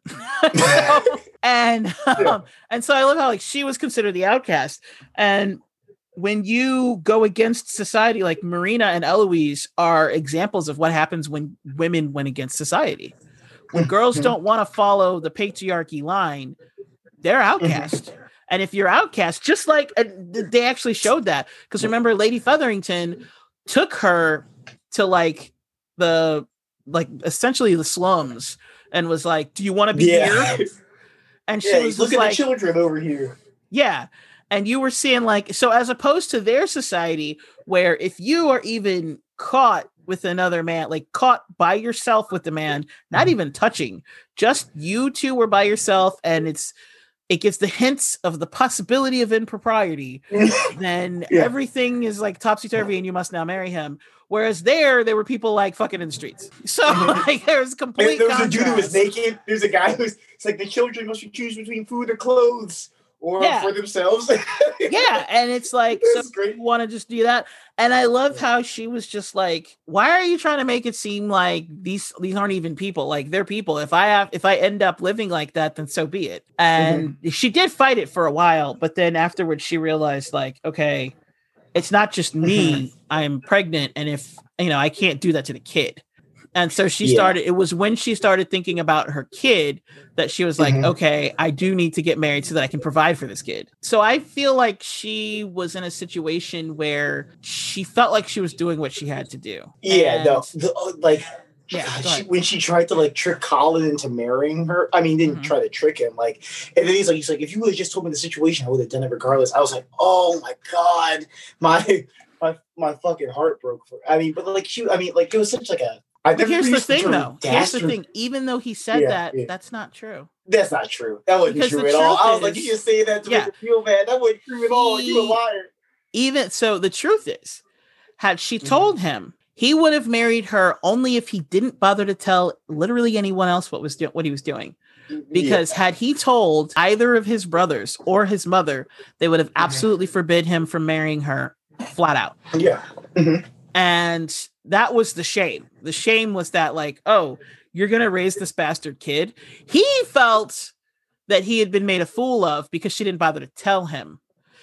and, um, yeah. and so I love how like she was considered the outcast. And when you go against society, like Marina and Eloise are examples of what happens when women went against society. When girls don't want to follow the patriarchy line, they're outcast. And if you're outcast, just like uh, they actually showed that, because remember, Lady Featherington took her to like the like essentially the slums and was like, "Do you want to be yeah. here?" And she yeah, was look at like, the children over here. Yeah. And you were seeing like, so as opposed to their society, where if you are even caught with another man, like caught by yourself with the man, not even touching, just you two were by yourself, and it's it gives the hints of the possibility of impropriety, then yeah. everything is like topsy-turvy and you must now marry him. Whereas there, there were people like fucking in the streets. So like there's complete There was contrast. a dude who was naked. There's a guy who's it's like the children must choose between food or clothes. Or yeah. for themselves. Yeah. And it's like, so you want to just do that. And I love how she was just like, why are you trying to make it seem like these these aren't even people? Like, they're people. If I have if I end up living like that, then so be it. And mm-hmm. she did fight it for a while, but then afterwards she realized, like, okay, it's not just me. Mm-hmm. I'm pregnant, and if you know, I can't do that to the kid. And so she started, yeah. it was when she started thinking about her kid that she was like, mm-hmm. okay, I do need to get married so that I can provide for this kid. So I feel like she was in a situation where she felt like she was doing what she had to do. Yeah, and, no, the, like, yeah, she, when she tried to like trick Colin into marrying her, I mean, didn't mm-hmm. try to trick him. Like, and then he's like, he's like, if you would have just told me the situation, I would have done it regardless. I was like, oh my God, my, my, my fucking heart broke for, I mean, but like, she, I mean, like, it was such like a, I but here's the thing, though. Here's the thing. Even though he said yeah, that, yeah. that's not true. That's not true. That wasn't because true at all. I was is, like, you just say that to yeah. make her feel bad. That wasn't true at all. He, You a liar. Even so, the truth is, had she told mm-hmm. him, he would have married her only if he didn't bother to tell literally anyone else what was do- what he was doing. Because yeah. had he told either of his brothers or his mother, they would have absolutely mm-hmm. forbid him from marrying her, flat out. Yeah. Mm-hmm. And that was the shame. The shame was that, like, oh, you're going to raise this bastard kid. He felt that he had been made a fool of because she didn't bother to tell him.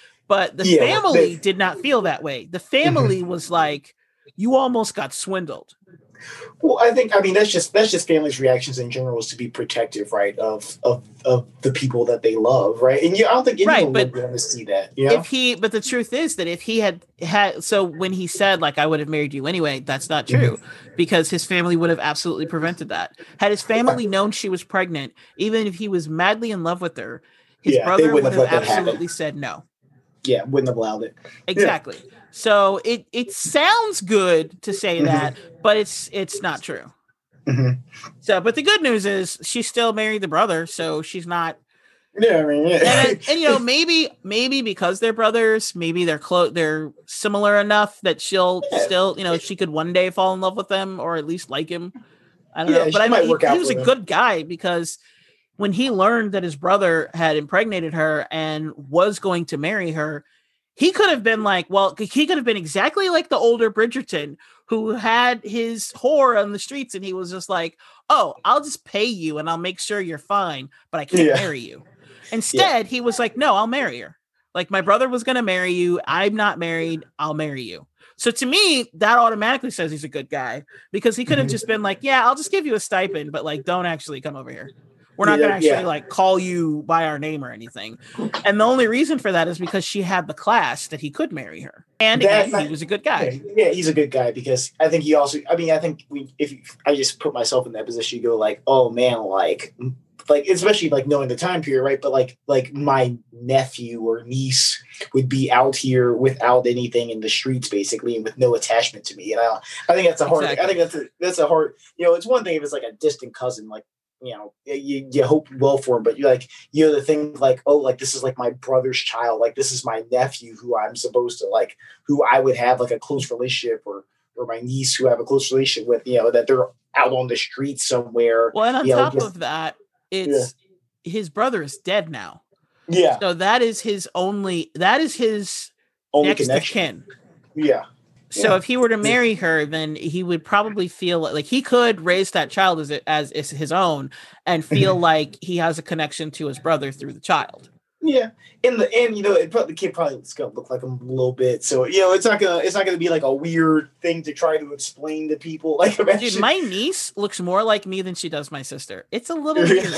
But the yeah, family they, did not feel that way. The family mm-hmm. was like, you almost got swindled. Well, I think, I mean, that's just that's just families' reactions in general, is to be protective, right, of of, of the people that they love, right? And you, I don't think anyone right, would want to see that. You know? If he, but the truth is that if he had had, so when he said, like, I would have married you anyway, that's not true, mm-hmm. because his family would have absolutely prevented that. Had his family known she was pregnant, even if he was madly in love with her, his yeah, brother would have, have absolutely said no. Yeah, wouldn't have allowed it. Exactly. Yeah. So it it sounds good to say that, mm-hmm. but it's it's not true. Mm-hmm. So, but the good news is she still married the brother, so she's not Yeah, I mean, yeah. and, and you know, maybe maybe because they're brothers, maybe they're close, they're similar enough that she'll yeah. still, you know, she could one day fall in love with him or at least like him. I don't yeah, know, but I mean, he, he was a him. good guy because when he learned that his brother had impregnated her and was going to marry her, he could have been like, well, he could have been exactly like the older Bridgerton who had his whore on the streets, and he was just like, oh, I'll just pay you and I'll make sure you're fine, but I can't yeah. marry you. Instead, yeah. he was like, no, I'll marry her. Like, my brother was going to marry you. I'm not married. I'll marry you. So to me, that automatically says he's a good guy because he could have just been like, yeah, I'll just give you a stipend, but like, don't actually come over here. We're not yeah, going to actually yeah. like call you by our name or anything. And the only reason for that is because she had the class that he could marry her. And that, again, he was a good guy. Yeah, he's a good guy because I think he also, I mean, I think we, if I just put myself in that position, you go like, oh man, like, like, especially like knowing the time period, right? But like, like my nephew or niece would be out here without anything in the streets, basically, and with no attachment to me. And I, I think that's a hard. Exactly. I think that's a, that's a hard. You know, it's one thing if it's like a distant cousin, like you know, you you hope well for him, but you're like you know the thing like oh like this is like my brother's child, like this is my nephew who I'm supposed to like who I would have like a close relationship or or my niece who I have a close relationship with. You know that they're out on the street somewhere. Well, and on you top know, just, of that. It's yeah. his brother is dead now. Yeah. So that is his only, that is his only next connection. of kin. Yeah. So yeah. if he were to marry her, then he would probably feel like, like he could raise that child as, as, as his own and feel like he has a connection to his brother through the child. Yeah. In the end, you know, it probably, the kid probably is going to look like him a little bit. So, you know, it's not going to, it's not going to be like a weird thing to try to explain to people. Like, imagine. Dude, my niece looks more like me than she does my sister. It's a little weird.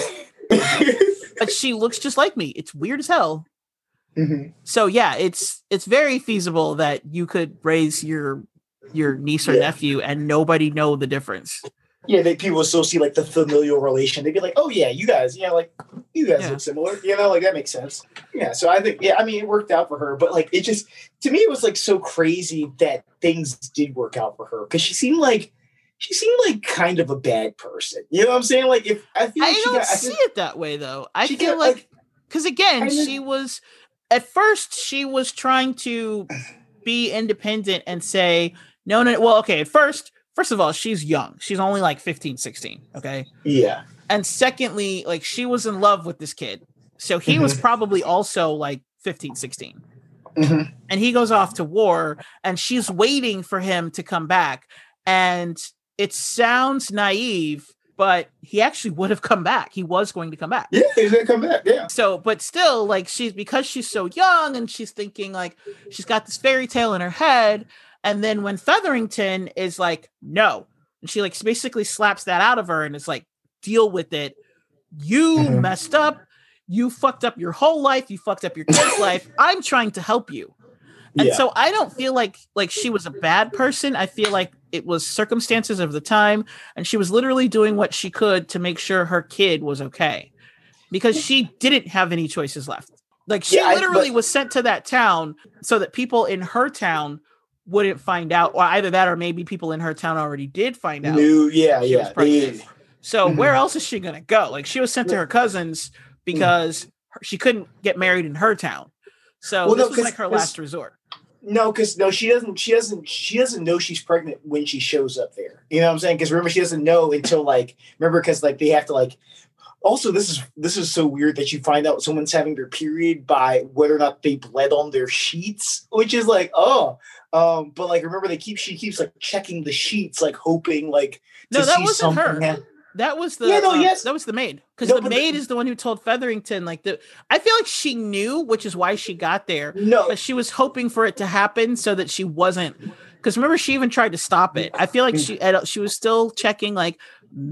But she looks just like me. It's weird as hell. Mm-hmm. So yeah, it's, it's very feasible that you could raise your, your niece or yeah. nephew and nobody know the difference. Yeah, they people still see like the familial relation. They'd be like, "Oh yeah, you guys, yeah, like you guys yeah. look similar." You know, like that makes sense. Yeah, so I think, yeah, I mean, it worked out for her, but like it just to me, it was like so crazy that things did work out for her because she seemed like she seemed like kind of a bad person. You know what I'm saying? Like if I feel like I she don't got, see I feel, it that way though. I feel got, like because again, I mean, she was at first she was trying to be independent and say no, no. Well, okay, at first. First of all, she's young. She's only like fifteen, sixteen. Okay. Yeah. And secondly, like she was in love with this kid. So he mm-hmm. was probably also like fifteen, sixteen. Mm-hmm. And he goes off to war and she's waiting for him to come back. And it sounds naive, but he actually would have come back. He was going to come back. Yeah, he's going to come back. Yeah. So, but still, like she's, because she's so young and she's thinking like she's got this fairy tale in her head. And then when Featherington is like, no, and she like basically slaps that out of her and is like, deal with it. You mm-hmm. messed up. You fucked up your whole life. You fucked up your kid's life. I'm trying to help you. And yeah. so I don't feel like like she was a bad person. I feel like it was circumstances of the time. And she was literally doing what she could to make sure her kid was okay. Because she didn't have any choices left. Like she yeah, literally I, but- was sent to that town so that people in her town wouldn't find out, or either that or maybe people in her town already did find out. New, yeah, yeah. They, so mm-hmm. where else is she going to go? Like she was sent to her cousins because mm-hmm. she couldn't get married in her town. So well, this no, was like her last resort. No, because no, she doesn't, she doesn't, she doesn't know she's pregnant when she shows up there. You know what I'm saying? Because remember, she doesn't know until like, remember, because like they have to like, also, this is this is so weird that you find out someone's having their period by whether or not they bled on their sheets, which is like, oh, um, but like remember they keep she keeps like checking the sheets, like hoping like no, to that see wasn't her. Happen. That was the yeah, no, um, yes. that was the maid because no, the maid the, is the one who told Featherington like the. I feel like she knew, which is why she got there. No, but she was hoping for it to happen so that she wasn't. Because remember, she even tried to stop it. I feel like she she was still checking, like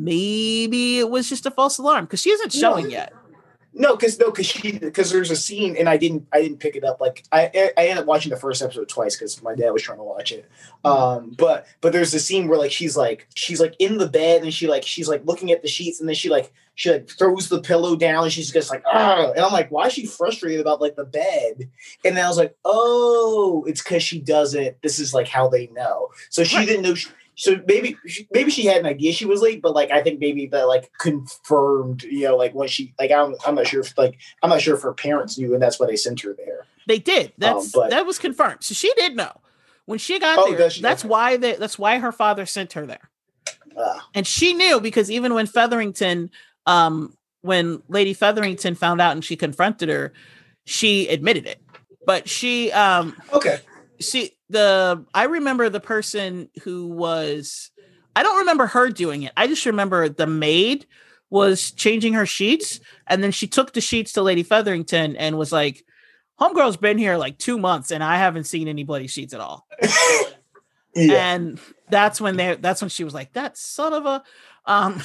maybe it was just a false alarm because she isn't showing no. yet. No, because no, because she because there's a scene and I didn't I didn't pick it up. Like I I ended up watching the first episode twice because my dad was trying to watch it. Um, but but there's a scene where like she's like she's like in the bed and she like she's like looking at the sheets and then she like she like throws the pillow down and she's just like ah and I'm like why is she frustrated about like the bed? And then I was like oh it's because she doesn't. This is like how they know. So she right. didn't know. She, so maybe maybe she had an idea she was late, but like I think maybe that like confirmed, you know, like when she like I'm I'm not sure if like I'm not sure if her parents knew, and that's why they sent her there. They did. That's um, but, that was confirmed. So she did know when she got oh, there. She, that's okay. why they, that's why her father sent her there. Uh, and she knew because even when Featherington, um, when Lady Featherington found out and she confronted her, she admitted it. But she, um, okay, she the I remember the person who was. I don't remember her doing it. I just remember the maid was changing her sheets, and then she took the sheets to Lady Featherington and was like, "Homegirl's been here like two months, and I haven't seen any bloody sheets at all." Yeah. And that's when they that's when she was like, that son of a um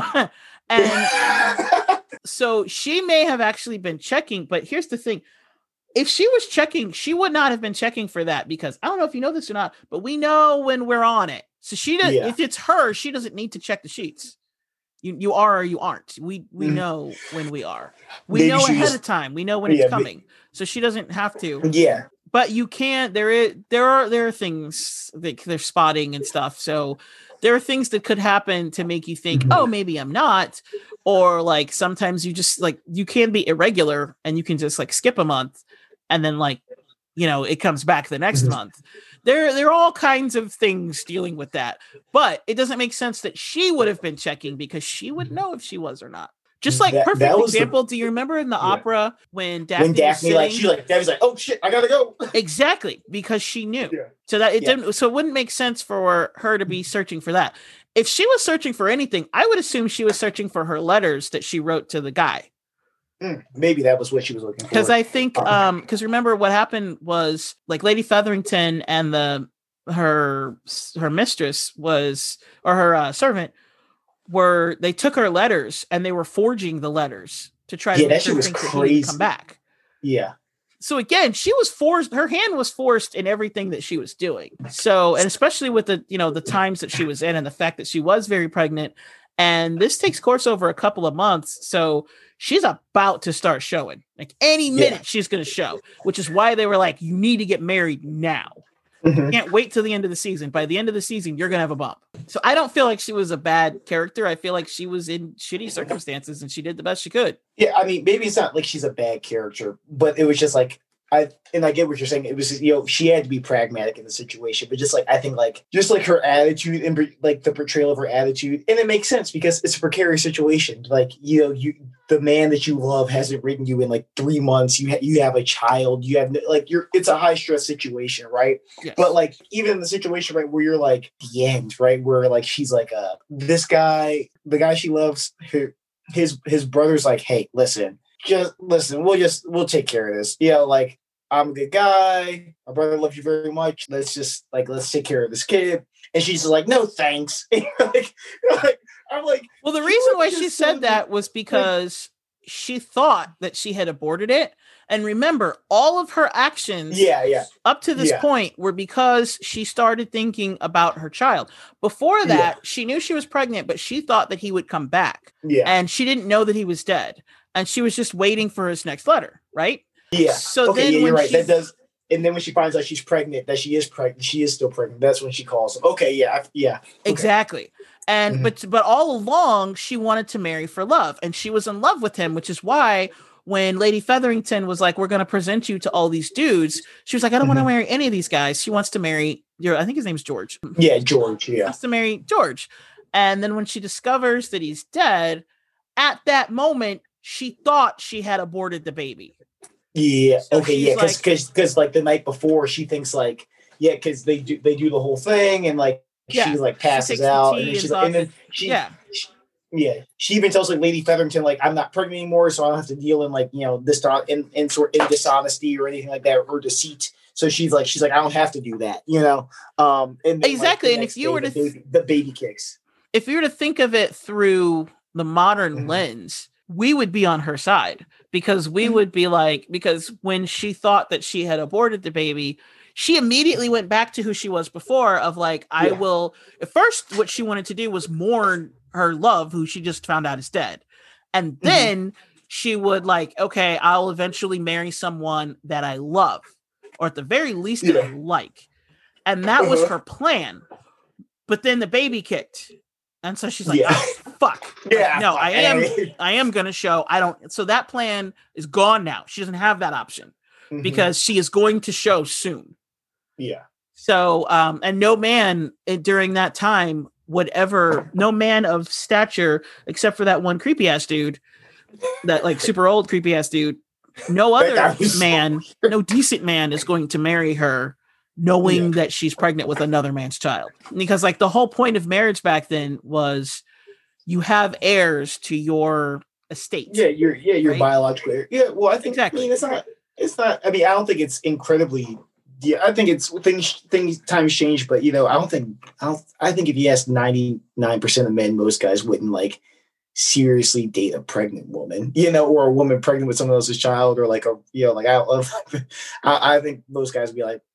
and so she may have actually been checking, but here's the thing. If she was checking, she would not have been checking for that, because I don't know if you know this or not, but we know when we're on it. So she does yeah. if it's her, she doesn't need to check the sheets. You you are or you aren't. We we mm-hmm. know when we are. We maybe know ahead was, of time. We know when yeah, it's coming. Maybe. So she doesn't have to. Yeah. But you can't, there is, there are, there are things that they're spotting and stuff. So there are things that could happen to make you think, mm-hmm. oh, maybe I'm not. Or like, sometimes you just like, you can be irregular and you can just like skip a month and then like, you know, it comes back the next mm-hmm. month. There, there are all kinds of things dealing with that, but it doesn't make sense that she would have been checking because she would know if she was or not. Just like that, perfect that example. The, do you remember in the yeah. opera when Daphne, when Daphne was like she like Daphne's like, oh shit, I gotta go. Exactly, because she knew. Yeah. So that it yeah. didn't. So it wouldn't make sense for her to be searching for that. If she was searching for anything, I would assume she was searching for her letters that she wrote to the guy. Mm, maybe that was what she was looking for. Because I think, um, because remember what happened was like Lady Featherington and the her her mistress was or her uh, servant. Were they took her letters and they were forging the letters to try yeah, to make sure things that he didn't come back. Yeah. So again, she was forced. Her hand was forced in everything that she was doing. So, and especially with the you know the times that she was in and the fact that she was very pregnant, and this takes course over a couple of months. So she's about to start showing. Like any minute, yeah. she's going to show. Which is why they were like, "You need to get married now." Mm-hmm. Can't wait till the end of the season. By the end of the season, you're going to have a bump. So I don't feel like she was a bad character. I feel like she was in shitty circumstances and she did the best she could. Yeah, I mean, maybe it's not like she's a bad character, but it was just like, I and I get what you're saying. It was, you know, she had to be pragmatic in the situation, but just like, I think like, just like her attitude and like the portrayal of her attitude. And it makes sense because it's a precarious situation. Like, you know, you, the man that you love hasn't written you in like three months. You ha- you have a child, you have like, you're, it's a high stress situation. Right. Yes. But like, even in the situation, right, where you're like the end, right. Where like, she's like, uh, this guy, the guy she loves, her, his, his brother's like, hey, listen, just listen, we'll just, we'll take care of this. You know, like, I'm a good guy. My brother loves you very much. Let's just like, let's take care of this kid. And she's like, no, thanks. like, like, I'm like, well, the reason why she said that was because like, she thought that she had aborted it. And remember, all of her actions yeah, yeah. up to this yeah. point were because she started thinking about her child. Before that, yeah. she knew she was pregnant, but she thought that he would come back. Yeah. And she didn't know that he was dead. And she was just waiting for his next letter, right? Yeah. So okay, then yeah, when you're right. she, that does. And then when she finds out she's pregnant, that she is pregnant, she is still pregnant. That's when she calls him. Okay, yeah, I, yeah. Okay. Exactly. And Mhm. but but all along she wanted to marry for love, and she was in love with him, which is why when Lady Featherington was like, "We're going to present you to all these dudes," she was like, "I don't Mhm. want to marry any of these guys." She wants to marry your, I think his name's George. Yeah, George. Yeah. She wants to marry George. And then when she discovers that he's dead, at that moment she thought she had aborted the baby. Yeah. So okay. she's Yeah. Because like- because because like the night before, she thinks like yeah, because they do they do the whole thing and like Yeah, she like she passes takes the out tea and then and she's stuff like, and then and- she yeah. she- yeah she even tells like Lady Featherington like I'm not pregnant anymore, so I don't have to deal in like you know this in in sort in dishonesty or anything like that or deceit. So she's like she's like I don't have to do that, you know. Um. And then, Exactly, Like, the and next if you day, were the to th- baby, the baby kicks. If you were to think of it through the modern Mhm. lens, we would be on her side, because we Mhm. would be like, because when she thought that she had aborted the baby, she immediately went back to who she was before of like, I Yeah. will, at first what she wanted to do was mourn her love, who she just found out is dead. And then she would like, okay, I'll eventually marry someone that I love, or at the very least that I Yeah. like. And that was Uh-huh. her plan. but then the baby kicked. And so she's like, Yeah. oh, fuck. Yeah. Like, no, I am, Hey. I am going to show. I don't. So that plan is gone now. She doesn't have that option Mhm. because she is going to show soon. yeah. So, um, and no man eh, during that time would ever, no man of stature, except for that one creepy ass dude, that like super old creepy ass dude, no other That was so man, no decent man is going to marry her knowing Yeah. that she's pregnant with another man's child. Because like the whole point of marriage back then was you have heirs to your estate. Yeah, you're yeah, you're Right? biological heir. Yeah, well, I think Exactly. I mean, it's not it's not I mean, I don't think it's incredibly yeah, I think it's things things times change, but you know, I don't think I don't I think if you ask ninety-nine percent of men, most guys wouldn't like seriously date a pregnant woman, you know, or a woman pregnant with someone else's child, or like a you know, like I love I, I think most guys would be like,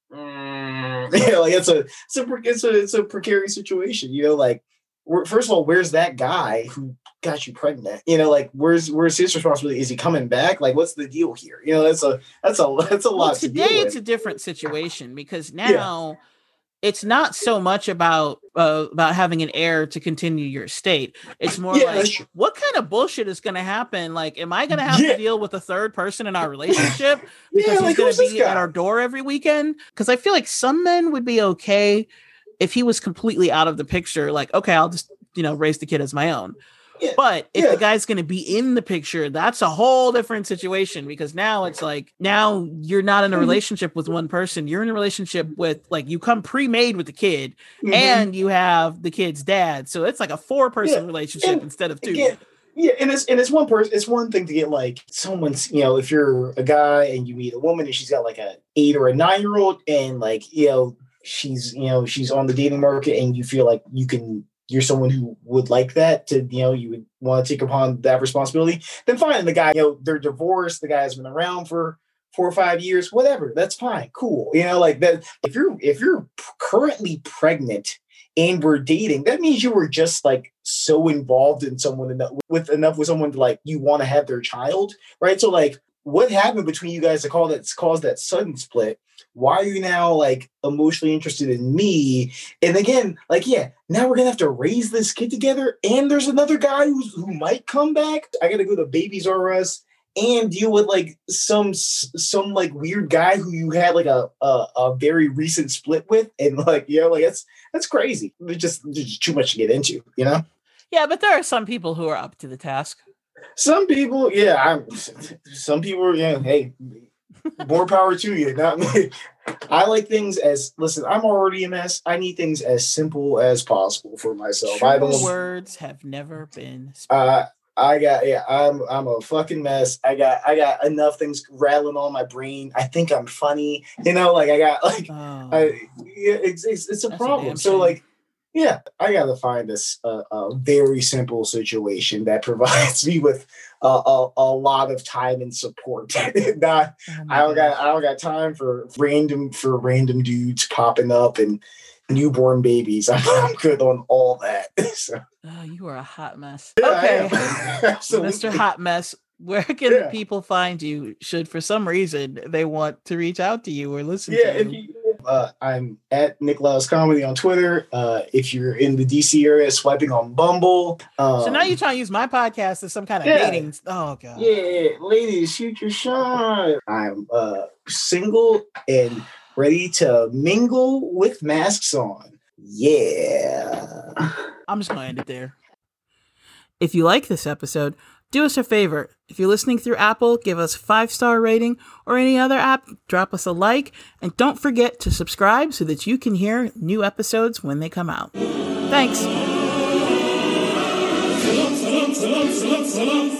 mm. you know, like it's a it's a it's a it's a precarious situation, you know, like where- first of all, where's that guy who got you pregnant? You know, like where's where's his responsibility? Is he coming back? Like, what's the deal here? You know, that's a that's a that's a Well, lot to deal today it's with. a different situation because now it's not so much about uh, about having an heir to continue your estate. It's more Yeah, like that's true. what kind of bullshit is going to happen? Like, am I going to have Yeah. to deal with a third person in our relationship because Yeah, he's like going who's to this be at guy? our door every weekend? Because I feel like some men would be okay if he was completely out of the picture. Like, okay, I'll just you know raise the kid as my own. Yeah. But if Yeah. the guy's going to be in the picture, that's a whole different situation because now it's like, now you're not in a Mhm. relationship with one person. You're in a relationship with like, you come pre-made with the kid Mhm. and you have the kid's dad. So it's like a four person Yeah. relationship And instead of two. Again, yeah, and it's and it's one person. It's one thing to get like someone's. You know, if you're a guy and you meet a woman and she's got like a eight or a nine year old, and like you know she's you know she's on the dating market, and you feel like you can. You're someone who would like that to, you know, you would want to take upon that responsibility, then fine. The guy, you know, they're divorced. The guy's been around for four or five years, whatever. That's fine. Cool. You know, like that. If you're, if you're currently pregnant and we're dating, that means you were just like so involved in someone enough with enough with someone to like, you want to have their child. Right. So like what happened between you guys to call that caused that sudden split? Why are you now like emotionally interested in me? And again, like, yeah, now we're gonna have to raise this kid together. And there's another guy who's who might come back. I gotta go to Babies R Us and deal with like some some like weird guy who you had like a a, a very recent split with, and like you know, like that's that's crazy. It's just, it's just too much to get into, you know. Yeah, but there are some people who are up to the task. Some people, yeah, I'm. Some people, yeah, hey. More power to you, not me. I like things as listen. I'm already a mess. I need things as simple as possible for myself. I True don't. words have never been spoken. Uh, I got yeah. I'm I'm a fucking mess. I got I got enough things rattling on my brain. I think I'm funny. You know, like I got like Oh, I yeah. It's it's, it's a That's a problem. damn so shame. like. Yeah, I gotta find this uh, a very simple situation that provides me with uh, a a lot of time and support. Not, oh my I don't gosh. got I don't got time for random for random dudes popping up and newborn babies. I'm, I'm good on all that. So, Oh, you are a hot mess. yeah, I Okay. am. Absolutely. Mister Hot Mess, where can Yeah. people find you should for some reason they want to reach out to you or listen Yeah, to if you? you, uh, I'm at Nick Lyles Comedy on Twitter. Uh, if you're in the D C area, swiping on Bumble. Um, So now you're trying to use my podcast as some kind of yeah. dating. Oh god. Yeah, ladies, shoot your shot. I'm uh, single and ready to mingle with masks on. Yeah. I'm just gonna end it there. If you like this episode, do us a favor. If you're listening through Apple, give us a five-star rating, or any other app, drop us a like, and don't forget to subscribe so that you can hear new episodes when they come out. Thanks. Salam, salam, salam, salam, salam.